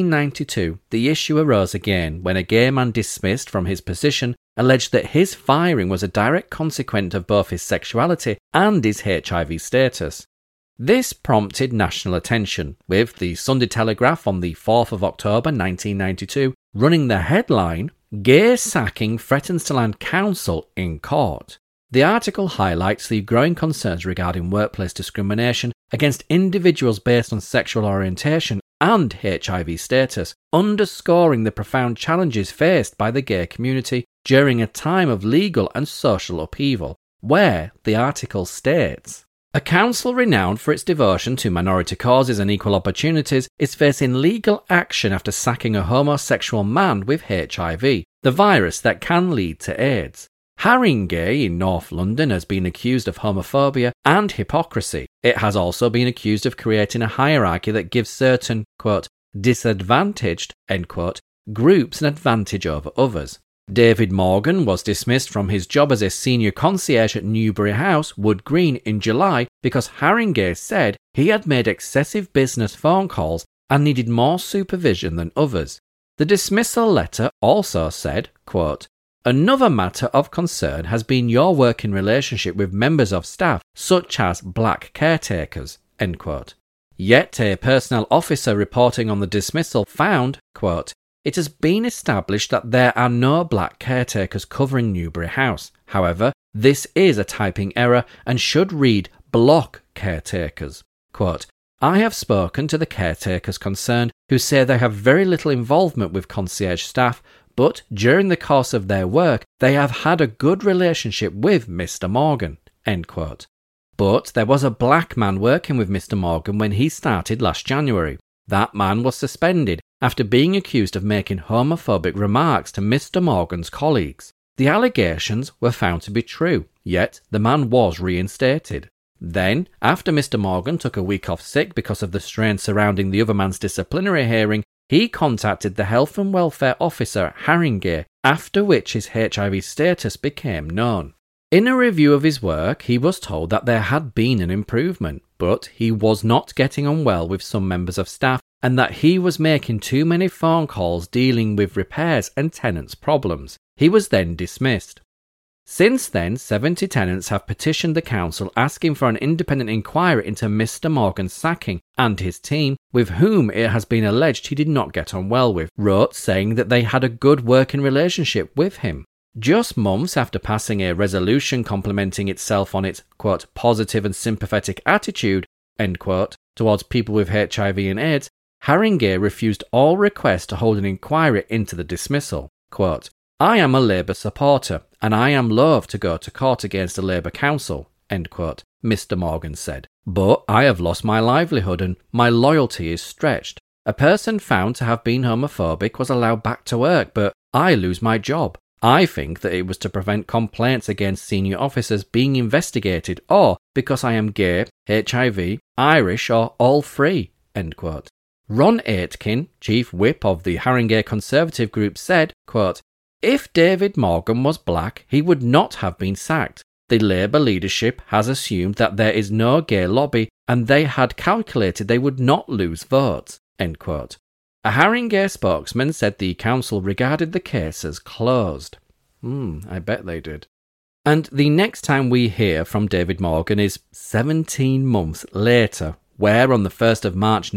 1992 the issue arose again when a gay man dismissed from his position alleged that his firing was a direct consequence of both his sexuality and his HIV status. This prompted national attention, with the Sunday Telegraph on the 4th of October 1992 running the headline, "Gay Sacking Threatens to Land Council in Court." The article highlights the growing concerns regarding workplace discrimination against individuals based on sexual orientation and HIV status, underscoring the profound challenges faced by the gay community during a time of legal and social upheaval, where the article states, "A council renowned for its devotion to minority causes and equal opportunities is facing legal action after sacking a homosexual man with HIV, the virus that can lead to AIDS. Haringey in North London has been accused of homophobia and hypocrisy. It has also been accused of creating a hierarchy that gives certain, quote, disadvantaged, end quote, groups an advantage over others. David Morgan was dismissed from his job as a senior concierge at Newbury House, Wood Green, in July because Haringey said he had made excessive business phone calls and needed more supervision than others. The dismissal letter also said, quote, another matter of concern has been your working relationship with members of staff, such as black caretakers, end quote. Yet a personnel officer reporting on the dismissal found, quote, it has been established that there are no black caretakers covering Newbury House. However, this is a typing error and should read block caretakers. Quote, I have spoken to the caretakers concerned who say they have very little involvement with concierge staff, but during the course of their work, they have had a good relationship with Mr. Morgan, end quote. But there was a black man working with Mr. Morgan when he started last January. That man was suspended after being accused of making homophobic remarks to Mr. Morgan's colleagues. The allegations were found to be true, yet the man was reinstated. Then, after Mr. Morgan took a week off sick because of the strain surrounding the other man's disciplinary hearing, he contacted the Health and Welfare Officer, Haringey, after which his HIV status became known. In a review of his work, he was told that there had been an improvement, but he was not getting on well with some members of staff and that he was making too many phone calls dealing with repairs and tenants' problems. He was then dismissed. Since then, 70 tenants have petitioned the council asking for an independent inquiry into Mr. Morgan's sacking, and his team, with whom it has been alleged he did not get on well with, wrote saying that they had a good working relationship with him. Just months after passing a resolution complimenting itself on its, quote, positive and sympathetic attitude, end quote, towards people with HIV and AIDS, Haringey refused all requests to hold an inquiry into the dismissal. Quote, I am a Labour supporter, and I am loath to go to court against a Labour council, end quote, Mr. Morgan said. But I have lost my livelihood and my loyalty is stretched. A person found to have been homophobic was allowed back to work, but I lose my job. I think that it was to prevent complaints against senior officers being investigated, or because I am gay, HIV, Irish, or all three." End quote. Ron Aitken, chief whip of the Haringey Conservative group, said, quote, "If David Morgan was black, he would not have been sacked. The Labour leadership has assumed that there is no gay lobby, and they had calculated they would not lose votes." End quote. A Haringey spokesman said the council regarded the case as closed. I bet they did. And the next time we hear from David Morgan is 17 months later, where on the 1st of March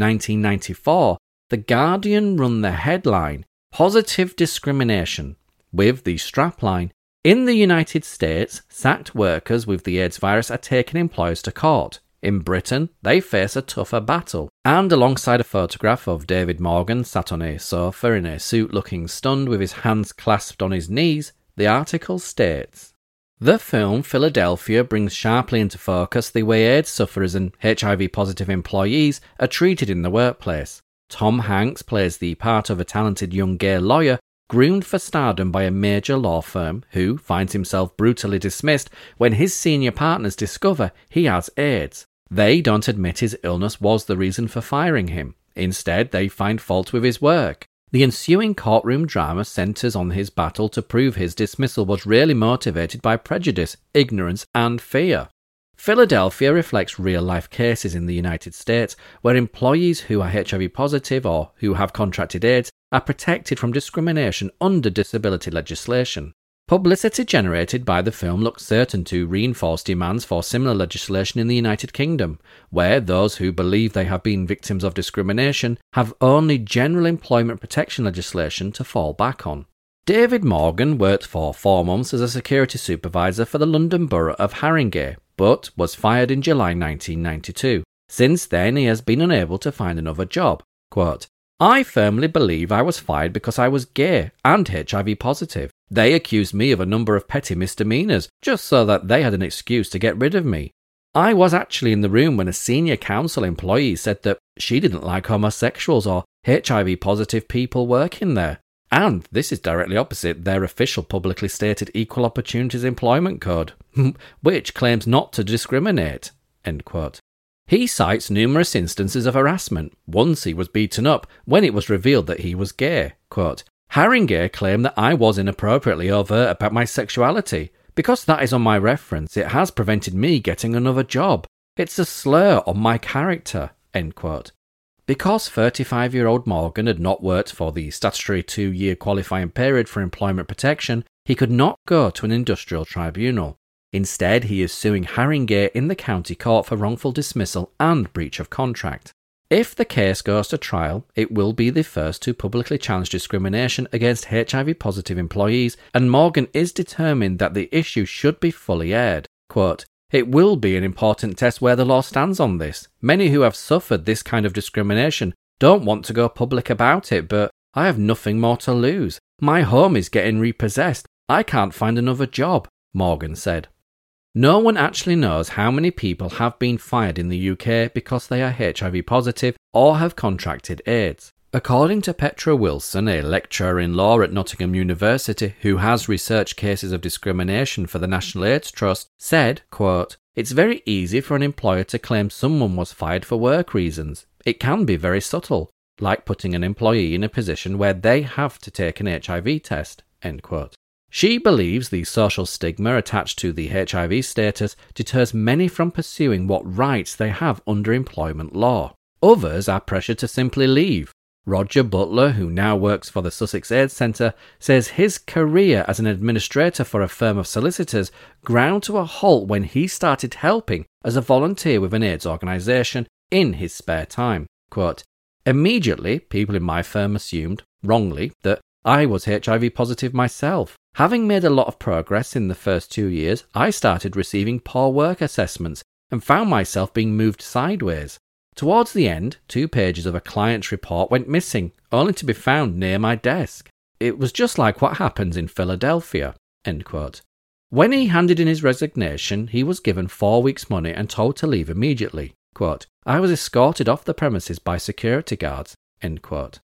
1994, The Guardian run the headline, "Positive Discrimination," with the strapline, "In the United States, sacked workers with the AIDS virus are taking employers to court. In Britain, they face a tougher battle." And alongside a photograph of David Morgan sat on a sofa in a suit looking stunned with his hands clasped on his knees, the article states, "The film Philadelphia brings sharply into focus the way AIDS sufferers and HIV-positive employees are treated in the workplace. Tom Hanks plays the part of a talented young gay lawyer groomed for stardom by a major law firm who finds himself brutally dismissed when his senior partners discover he has AIDS. They don't admit his illness was the reason for firing him. Instead, they find fault with his work. The ensuing courtroom drama centres on his battle to prove his dismissal was really motivated by prejudice, ignorance, and fear." Philadelphia reflects real-life cases in the United States where employees who are HIV positive or who have contracted AIDS are protected from discrimination under disability legislation. Publicity generated by the film looks certain to reinforce demands for similar legislation in the United Kingdom, where those who believe they have been victims of discrimination have only general employment protection legislation to fall back on. David Morgan worked for 4 months as a security supervisor for the London Borough of Haringey, but was fired in July 1992. Since then, he has been unable to find another job. Quote, "I firmly believe I was fired because I was gay and HIV positive. They accused me of a number of petty misdemeanours, just so that they had an excuse to get rid of me. I was actually in the room when a senior council employee said that she didn't like homosexuals or HIV positive people working there. And this is directly opposite their official publicly stated Equal Opportunities Employment Code, which claims not to discriminate." End quote. He cites numerous instances of harassment. Once he was beaten up when it was revealed that he was gay. Quote, "Haringey claimed that I was inappropriately overt about my sexuality. Because that is on my reference, it has prevented me getting another job. It's a slur on my character." End quote. Because 35-year-old Morgan had not worked for the statutory 2-year qualifying period for employment protection, he could not go to an industrial tribunal. Instead, he is suing Haringey in the county court for wrongful dismissal and breach of contract. If the case goes to trial, it will be the first to publicly challenge discrimination against HIV-positive employees, and Morgan is determined that the issue should be fully aired. Quote, "It will be an important test where the law stands on this. Many who have suffered this kind of discrimination don't want to go public about it, but I have nothing more to lose. My home is getting repossessed. I can't find another job," Morgan said. No one actually knows how many people have been fired in the UK because they are HIV positive or have contracted AIDS. According to Petra Wilson, a lecturer in law at Nottingham University who has researched cases of discrimination for the National AIDS Trust, said, quote, "It's very easy for an employer to claim someone was fired for work reasons. It can be very subtle, like putting an employee in a position where they have to take an HIV test." End quote. She believes the social stigma attached to the HIV status deters many from pursuing what rights they have under employment law. Others are pressured to simply leave. Roger Butler, who now works for the Sussex AIDS Centre, says his career as an administrator for a firm of solicitors ground to a halt when he started helping as a volunteer with an AIDS organisation in his spare time. Quote, "Immediately, people in my firm assumed, wrongly, that I was HIV positive myself. Having made a lot of progress in the first 2 years, I started receiving poor work assessments and found myself being moved sideways. Towards the end, 2 pages of a client's report went missing, only to be found near my desk. It was just like what happens in Philadelphia." End quote. When he handed in his resignation, he was given 4 weeks' money and told to leave immediately. Quote, "I was escorted off the premises by security guards." End quote.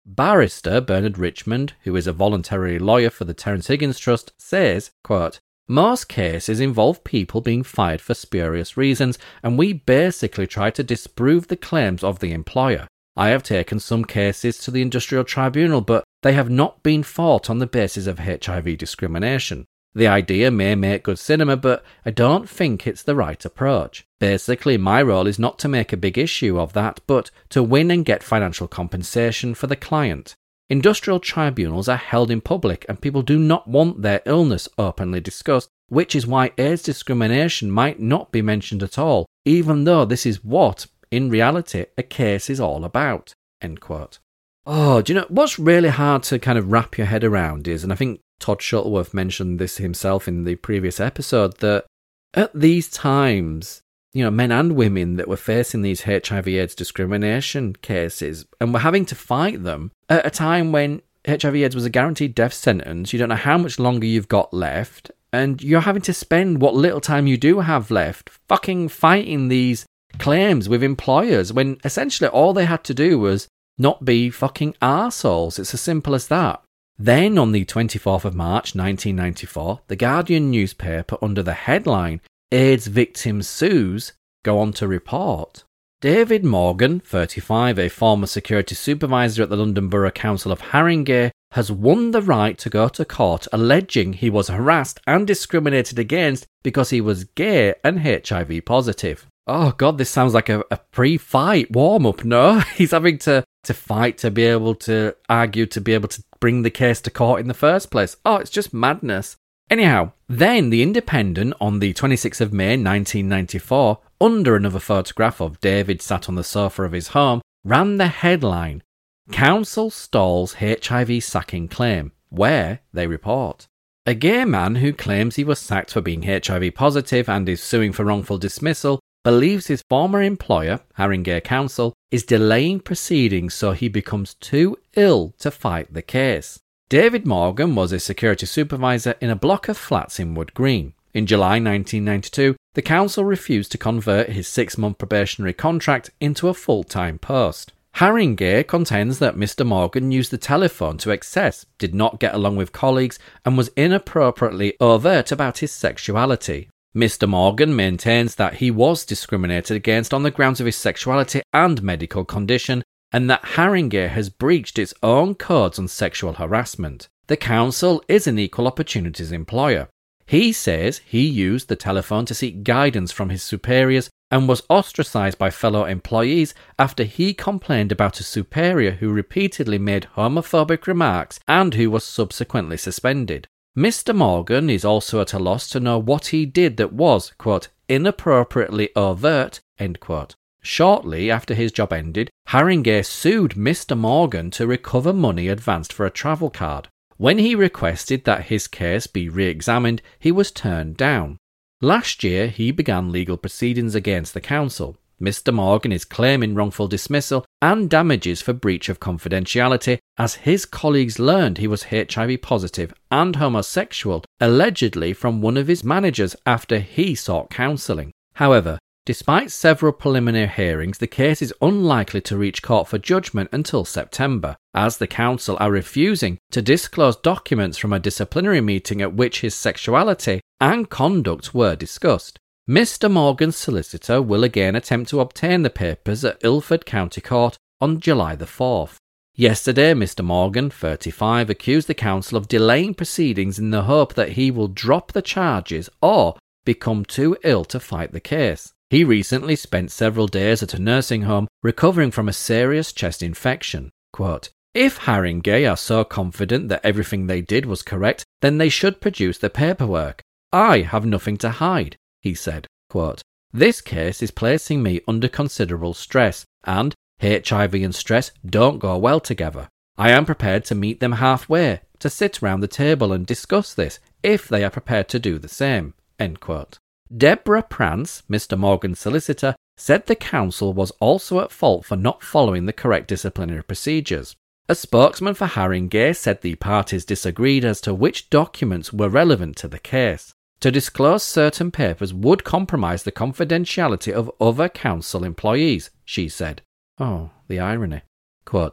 Barrister Bernard Richmond, who is a voluntary lawyer for the Terence Higgins Trust, says, quote, "Most cases involve people being fired for spurious reasons, and we basically try to disprove the claims of the employer. I have taken some cases to the Industrial Tribunal, but they have not been fought on the basis of HIV discrimination. The idea may make good cinema, but I don't think it's the right approach. Basically, my role is not to make a big issue of that, but to win and get financial compensation for the client. Industrial tribunals are held in public, and people do not want their illness openly discussed, which is why AIDS discrimination might not be mentioned at all, even though this is what, in reality, a case is all about." End quote. Oh, do you know, what's really hard to kind of wrap your head around is, and I think Todd Shuttleworth mentioned this himself in the previous episode, that at these times, you know, men and women that were facing these HIV/AIDS discrimination cases and were having to fight them at a time when HIV/AIDS was a guaranteed death sentence, you don't know how much longer you've got left, and you're having to spend what little time you do have left fucking fighting these claims with employers when essentially all they had to do was not be fucking arseholes. It's as simple as that. Then, on the 24th of March 1994, the Guardian newspaper, under the headline, "AIDS Victim Sues," go on to report, David Morgan, 35, a former security supervisor at the London Borough Council of Haringey, has won the right to go to court alleging he was harassed and discriminated against because he was gay and HIV positive. Oh God, this sounds like a pre-fight warm-up, no? He's having to fight to be able to argue, to be able to bring the case to court in the first place. Oh, it's just madness. Anyhow, then The Independent on the 26th of May 1994, under another photograph of David sat on the sofa of his home, ran the headline, "Council Stalls HIV Sacking Claim," where they report, a gay man who claims he was sacked for being HIV positive and is suing for wrongful dismissal believes his former employer, Haringey Council, is delaying proceedings so he becomes too ill to fight the case. David Morgan was a security supervisor in a block of flats in Wood Green. In July 1992, the council refused to convert his 6-month probationary contract into a full-time post. Haringey contends that Mr. Morgan used the telephone to excess, did not get along with colleagues, and was inappropriately overt about his sexuality. Mr. Morgan maintains that he was discriminated against on the grounds of his sexuality and medical condition, and that Haringey has breached its own codes on sexual harassment. The council is an equal opportunities employer. He says he used the telephone to seek guidance from his superiors and was ostracised by fellow employees after he complained about a superior who repeatedly made homophobic remarks and who was subsequently suspended. Mr. Morgan is also at a loss to know what he did that was, quote, inappropriately overt, end quote. Shortly after his job ended, Haringey sued Mr. Morgan to recover money advanced for a travel card. When he requested that his case be re-examined, he was turned down. Last year, he began legal proceedings against the council. Mr. Morgan is claiming wrongful dismissal and damages for breach of confidentiality as his colleagues learned he was HIV positive and homosexual, allegedly from one of his managers after he sought counselling. However, despite several preliminary hearings, the case is unlikely to reach court for judgment until September, as the council are refusing to disclose documents from a disciplinary meeting at which his sexuality and conduct were discussed. Mr. Morgan's solicitor will again attempt to obtain the papers at Ilford County Court on July the 4th. Yesterday, Mr. Morgan, 35, accused the council of delaying proceedings in the hope that he will drop the charges or become too ill to fight the case. He recently spent several days at a nursing home recovering from a serious chest infection. Quote, "If Haringey are so confident that everything they did was correct, then they should produce the paperwork. I have nothing to hide," he said. Quote, "This case is placing me under considerable stress, and HIV and stress don't go well together. I am prepared to meet them halfway, to sit round the table and discuss this, if they are prepared to do the same." End quote. Deborah Prance, Mr. Morgan's solicitor, said the council was also at fault for not following the correct disciplinary procedures. A spokesman for Haringey said the parties disagreed as to which documents were relevant to the case. To disclose certain papers would compromise the confidentiality of other council employees, she said. Oh, the irony. Quote,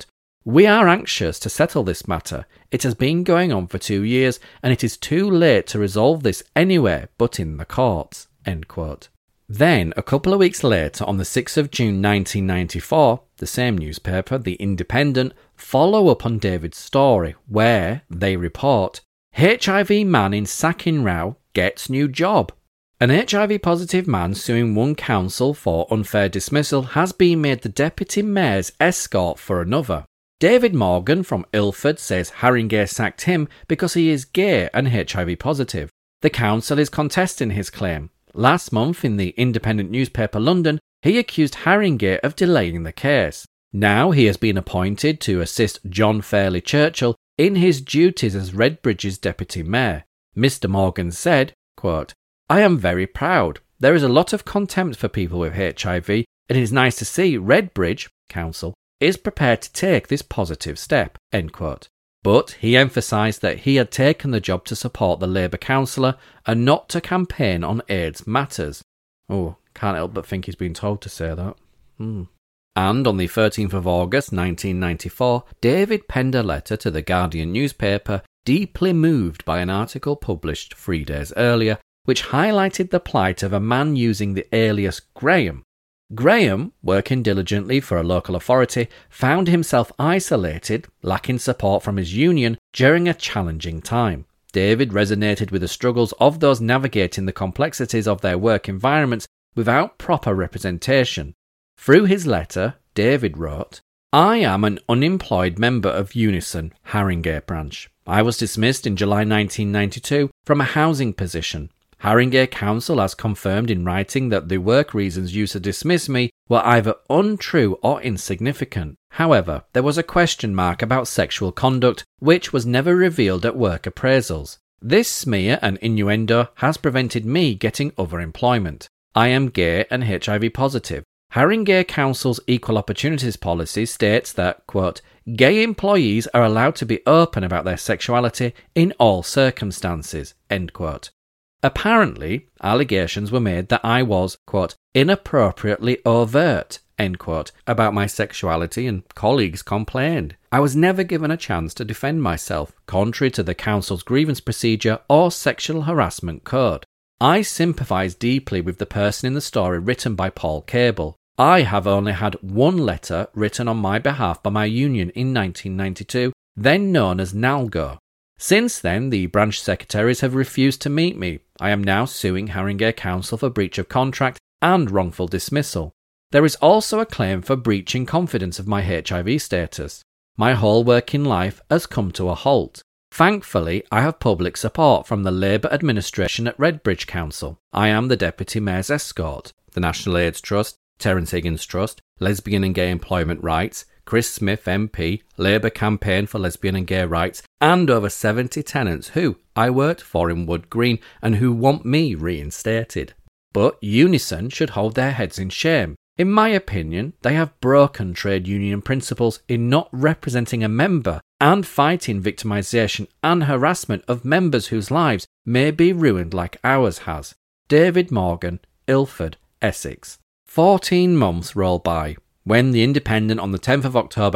"We are anxious to settle this matter. It has been going on for 2 years, and it is too late to resolve this anywhere but in the courts." End quote. Then, a couple of weeks later, on the 6th of June 1994, the same newspaper, The Independent, follow up on David's story, where they report, "HIV man in sacking row gets new job." An HIV-positive man suing one council for unfair dismissal has been made the deputy mayor's escort for another. David Morgan from Ilford says Haringey sacked him because he is gay and HIV-positive. The council is contesting his claim. Last month, in the independent newspaper London, he accused Haringey of delaying the case. Now he has been appointed to assist John Fairley Churchill in his duties as Redbridge's deputy mayor. Mr. Morgan said, quote, "I am very proud. There is a lot of contempt for people with HIV, and it is nice to see Redbridge Council is prepared to take this positive step." End quote. But he emphasised that he had taken the job to support the Labour councillor and not to campaign on AIDS matters. Oh, can't help but think he's been told to say that. And on the 13th of August 1994, David penned a letter to the Guardian newspaper, deeply moved by an article published 3 days earlier, which highlighted the plight of a man using the alias Graham. Graham, working diligently for a local authority, found himself isolated, lacking support from his union during a challenging time. David resonated with the struggles of those navigating the complexities of their work environments without proper representation. Through his letter, David wrote, "I am an unemployed member of Unison, Haringey branch. I was dismissed in July 1992 from a housing position. Haringey Council has confirmed in writing that the work reasons used to dismiss me were either untrue or insignificant. However, there was a question mark about sexual conduct, which was never revealed at work appraisals. This smear and innuendo has prevented me getting other employment. I am gay and HIV positive. Haringey Council's Equal Opportunities policy states that, quote, gay employees are allowed to be open about their sexuality in all circumstances, end quote. Apparently, allegations were made that I was, quote, inappropriately overt, end quote, about my sexuality, and colleagues complained. I was never given a chance to defend myself, contrary to the council's grievance procedure or sexual harassment code. I sympathise deeply with the person in the story written by Paul Cable. I have only had one letter written on my behalf by my union in 1992, then known as NALGO. Since then, the branch secretaries have refused to meet me. I am now suing Haringey Council for breach of contract and wrongful dismissal. There is also a claim for breaching confidence of my HIV status. My whole working life has come to a halt. Thankfully, I have public support from the Labour administration at Redbridge Council. I am the Deputy Mayor's escort. The National AIDS Trust, Terence Higgins Trust, Lesbian and Gay Employment Rights, Chris Smith MP, Labour Campaign for Lesbian and Gay Rights, and over 70 tenants who I worked for in Wood Green and who want me reinstated. But Unison should hold their heads in shame. In my opinion, they have broken trade union principles in not representing a member and fighting victimisation and harassment of members whose lives may be ruined like ours has. David Morgan, Ilford, Essex. 14 months roll by when The Independent on the 10th of October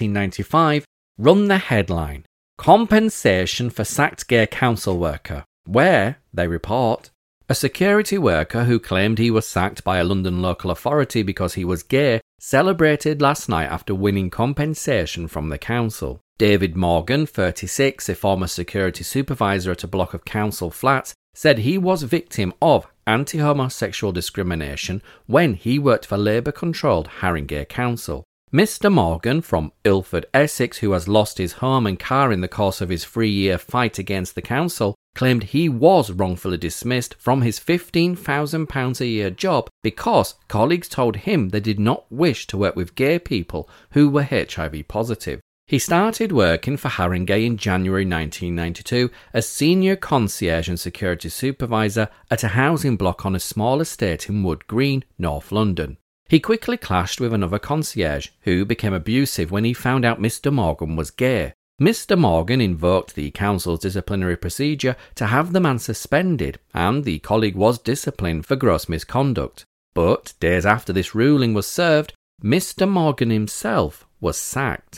1995 run the headline, Compensation for Sacked Gay Council Worker, where, they report, a security worker who claimed he was sacked by a London local authority because he was gay celebrated last night after winning compensation from the council. David Morgan, 36, a former security supervisor at a block of council flats, said he was victim of anti-homosexual discrimination when he worked for Labour-controlled Haringey Council. Mr. Morgan from Ilford, Essex, who has lost his home and car in the course of his 3-year fight against the council, claimed he was wrongfully dismissed from his £15,000 a year job because colleagues told him they did not wish to work with gay people who were HIV positive. He started working for Haringey in January 1992 as senior concierge and security supervisor at a housing block on a small estate in Wood Green, North London. He quickly clashed with another concierge who became abusive when he found out Mr. Morgan was gay. Mr. Morgan invoked the council's disciplinary procedure to have the man suspended, and the colleague was disciplined for gross misconduct. But days after this ruling was served, Mr. Morgan himself was sacked.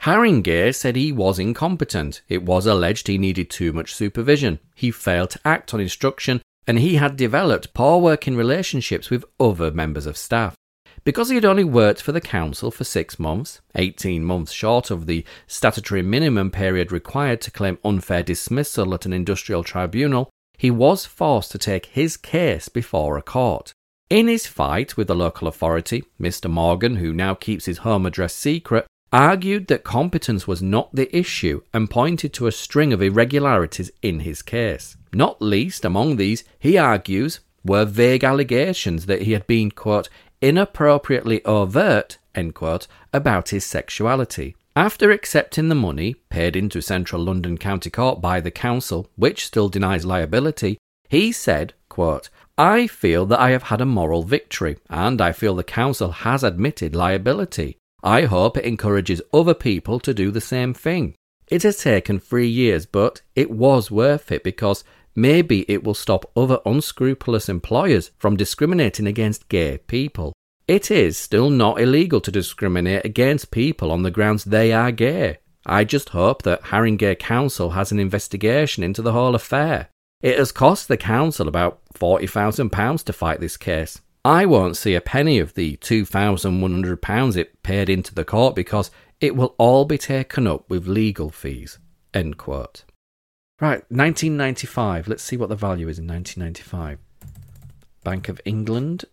Haringey said he was incompetent. It was alleged he needed too much supervision. He failed to act on instruction, and he had developed poor working relationships with other members of staff. Because he had only worked for the council for 6 months, 18 months short of the statutory minimum period required to claim unfair dismissal at an industrial tribunal, he was forced to take his case before a court. In his fight with the local authority, Mr. Morgan, who now keeps his home address secret, argued that competence was not the issue and pointed to a string of irregularities in his case. Not least among these, he argues, were vague allegations that he had been, quote, inappropriately overt, end quote, about his sexuality. After accepting the money paid into Central London County Court by the council, which still denies liability, he said, quote, I feel that I have had a moral victory, and I feel the council has admitted liability. I hope it encourages other people to do the same thing. It has taken 3 years, but it was worth it because maybe it will stop other unscrupulous employers from discriminating against gay people. It is still not illegal to discriminate against people on the grounds they are gay. I just hope that Haringey Council has an investigation into the whole affair. It has cost the council about £40,000 to fight this case. I won't see a penny of the £2,100 it paid into the court because it will all be taken up with legal fees. End quote. Right, 1995. Let's see what the value is in 1995. Bank of England,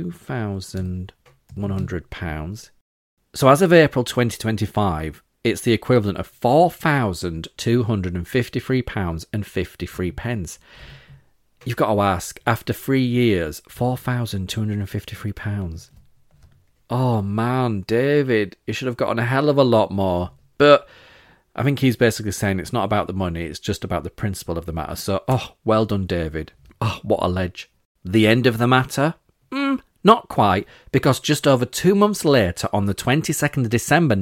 £2,100. So as of April 2025, it's the equivalent of £4,253.53. You've got to ask, after 3 years, £4,253. Oh man, David, you should have gotten a hell of a lot more. But I think he's basically saying it's not about the money, it's just about the principle of the matter. So, well done, David. What a ledge. The end of the matter? Not quite, because just over 2 months later, on the 22nd of December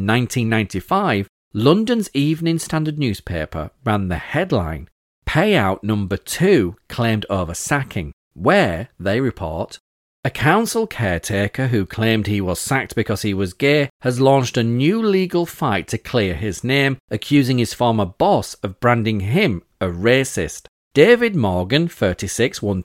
1995, London's Evening Standard newspaper ran the headline, Payout number 2 claimed over sacking, where, they report, a council caretaker who claimed he was sacked because he was gay has launched a new legal fight to clear his name, accusing his former boss of branding him a racist. David Morgan, 36, won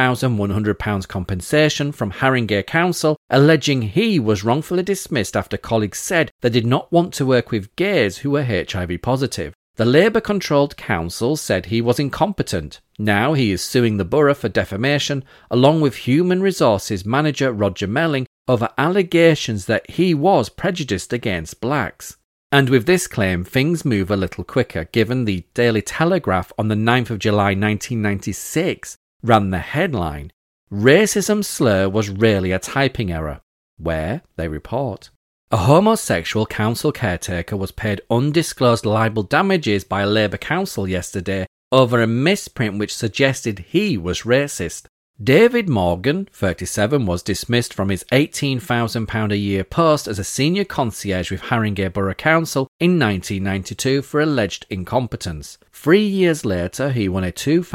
£2,100 compensation from Haringey Council, alleging he was wrongfully dismissed after colleagues said they did not want to work with gays who were HIV positive. The Labour-controlled council said he was incompetent. Now he is suing the borough for defamation, along with Human Resources manager Roger Melling, over allegations that he was prejudiced against blacks. And with this claim, things move a little quicker, given the Daily Telegraph on the 9th of July 1996 ran the headline, Racism slur was really a typing error, where, they report, a homosexual council caretaker was paid undisclosed libel damages by a Labour council yesterday over a misprint which suggested he was racist. David Morgan, 37, was dismissed from his £18,000 a year post as a senior concierge with Haringey Borough Council in 1992 for alleged incompetence. 3 years later, he won a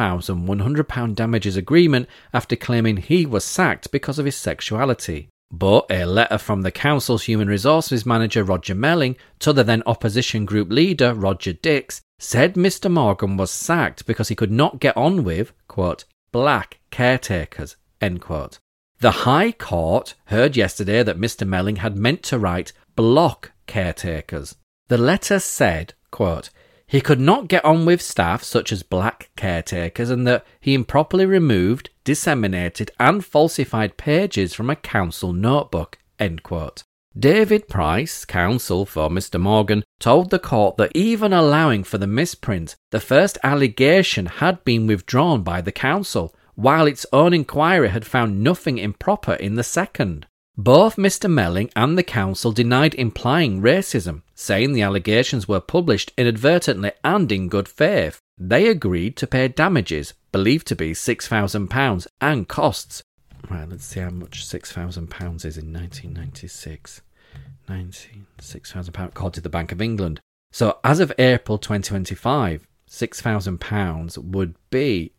£2,100 damages agreement after claiming he was sacked because of his sexuality. But a letter from the council's Human Resources manager Roger Melling to the then opposition group leader Roger Dix said Mr. Morgan was sacked because he could not get on with, quote, black caretakers, end quote. The High Court heard yesterday that Mr. Melling had meant to write block caretakers. The letter said, quote, he could not get on with staff such as black caretakers and that he improperly removed, disseminated and falsified pages from a council notebook, end quote. David Price, counsel for Mr. Morgan, told the court that even allowing for the misprint, the first allegation had been withdrawn by the council, while its own inquiry had found nothing improper in the second. Both Mr. Melling and the council denied implying racism, saying the allegations were published inadvertently and in good faith. They agreed to pay damages, believed to be £6,000, and costs. Right, let's see how much £6,000 is in 1996. £6,000 according to the Bank of England. So as of April 2025, £6,000 would be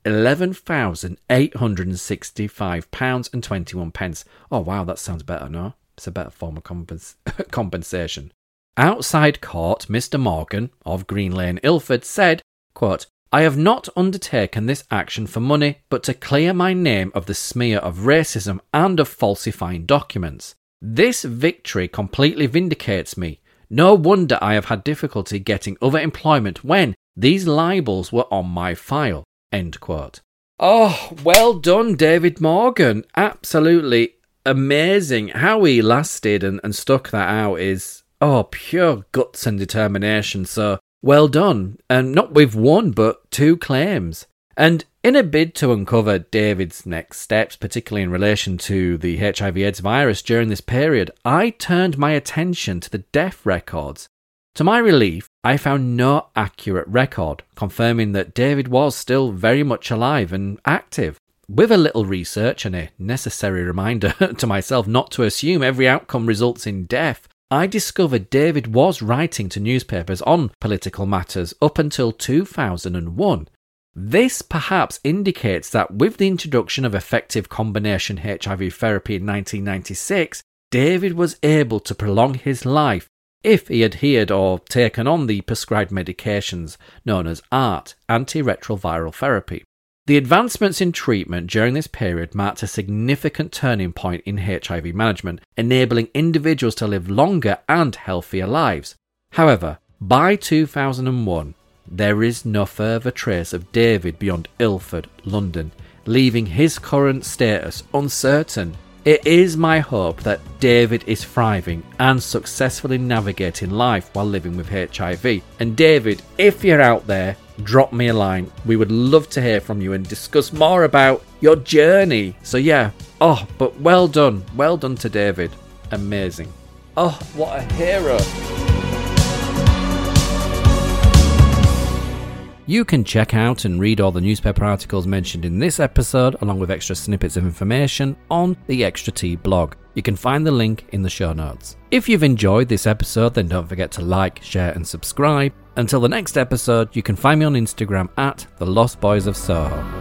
£11,865.21. Oh wow, that sounds better, no? It's a better form of compensation. Outside court, Mr. Morgan of Green Lane, Ilford, said, quote, "I have not undertaken this action for money, but to clear my name of the smear of racism and of falsifying documents. This victory completely vindicates me. No wonder I have had difficulty getting other employment when these libels were on my file." End quote. Oh, well done, David Morgan. Absolutely amazing. How he lasted and stuck that out is, pure guts and determination. So, well done. And not with one, but 2 claims. And in a bid to uncover David's next steps, particularly in relation to the HIV/AIDS virus during this period, I turned my attention to the death records. To my relief, I found no accurate record, confirming that David was still very much alive and active. With a little research and a necessary reminder to myself not to assume every outcome results in death, I discovered David was writing to newspapers on political matters up until 2001. This perhaps indicates that with the introduction of effective combination HIV therapy in 1996, David was able to prolong his life if he adhered or taken on the prescribed medications known as ART, antiretroviral therapy. The advancements in treatment during this period marked a significant turning point in HIV management, enabling individuals to live longer and healthier lives. However, by 2001, there is no further trace of David beyond Ilford, London, leaving his current status uncertain. It is my hope that David is thriving and successfully navigating life while living with HIV. And David, if you're out there, drop me a line. We would love to hear from you and discuss more about your journey. So yeah, but well done to David. Amazing. Oh, what a hero. You can check out and read all the newspaper articles mentioned in this episode, along with extra snippets of information, on the Extra T blog. You can find the link in the show notes. If you've enjoyed this episode, then don't forget to like, share and subscribe. Until the next episode, you can find me on Instagram at The Lost Boys of Soho.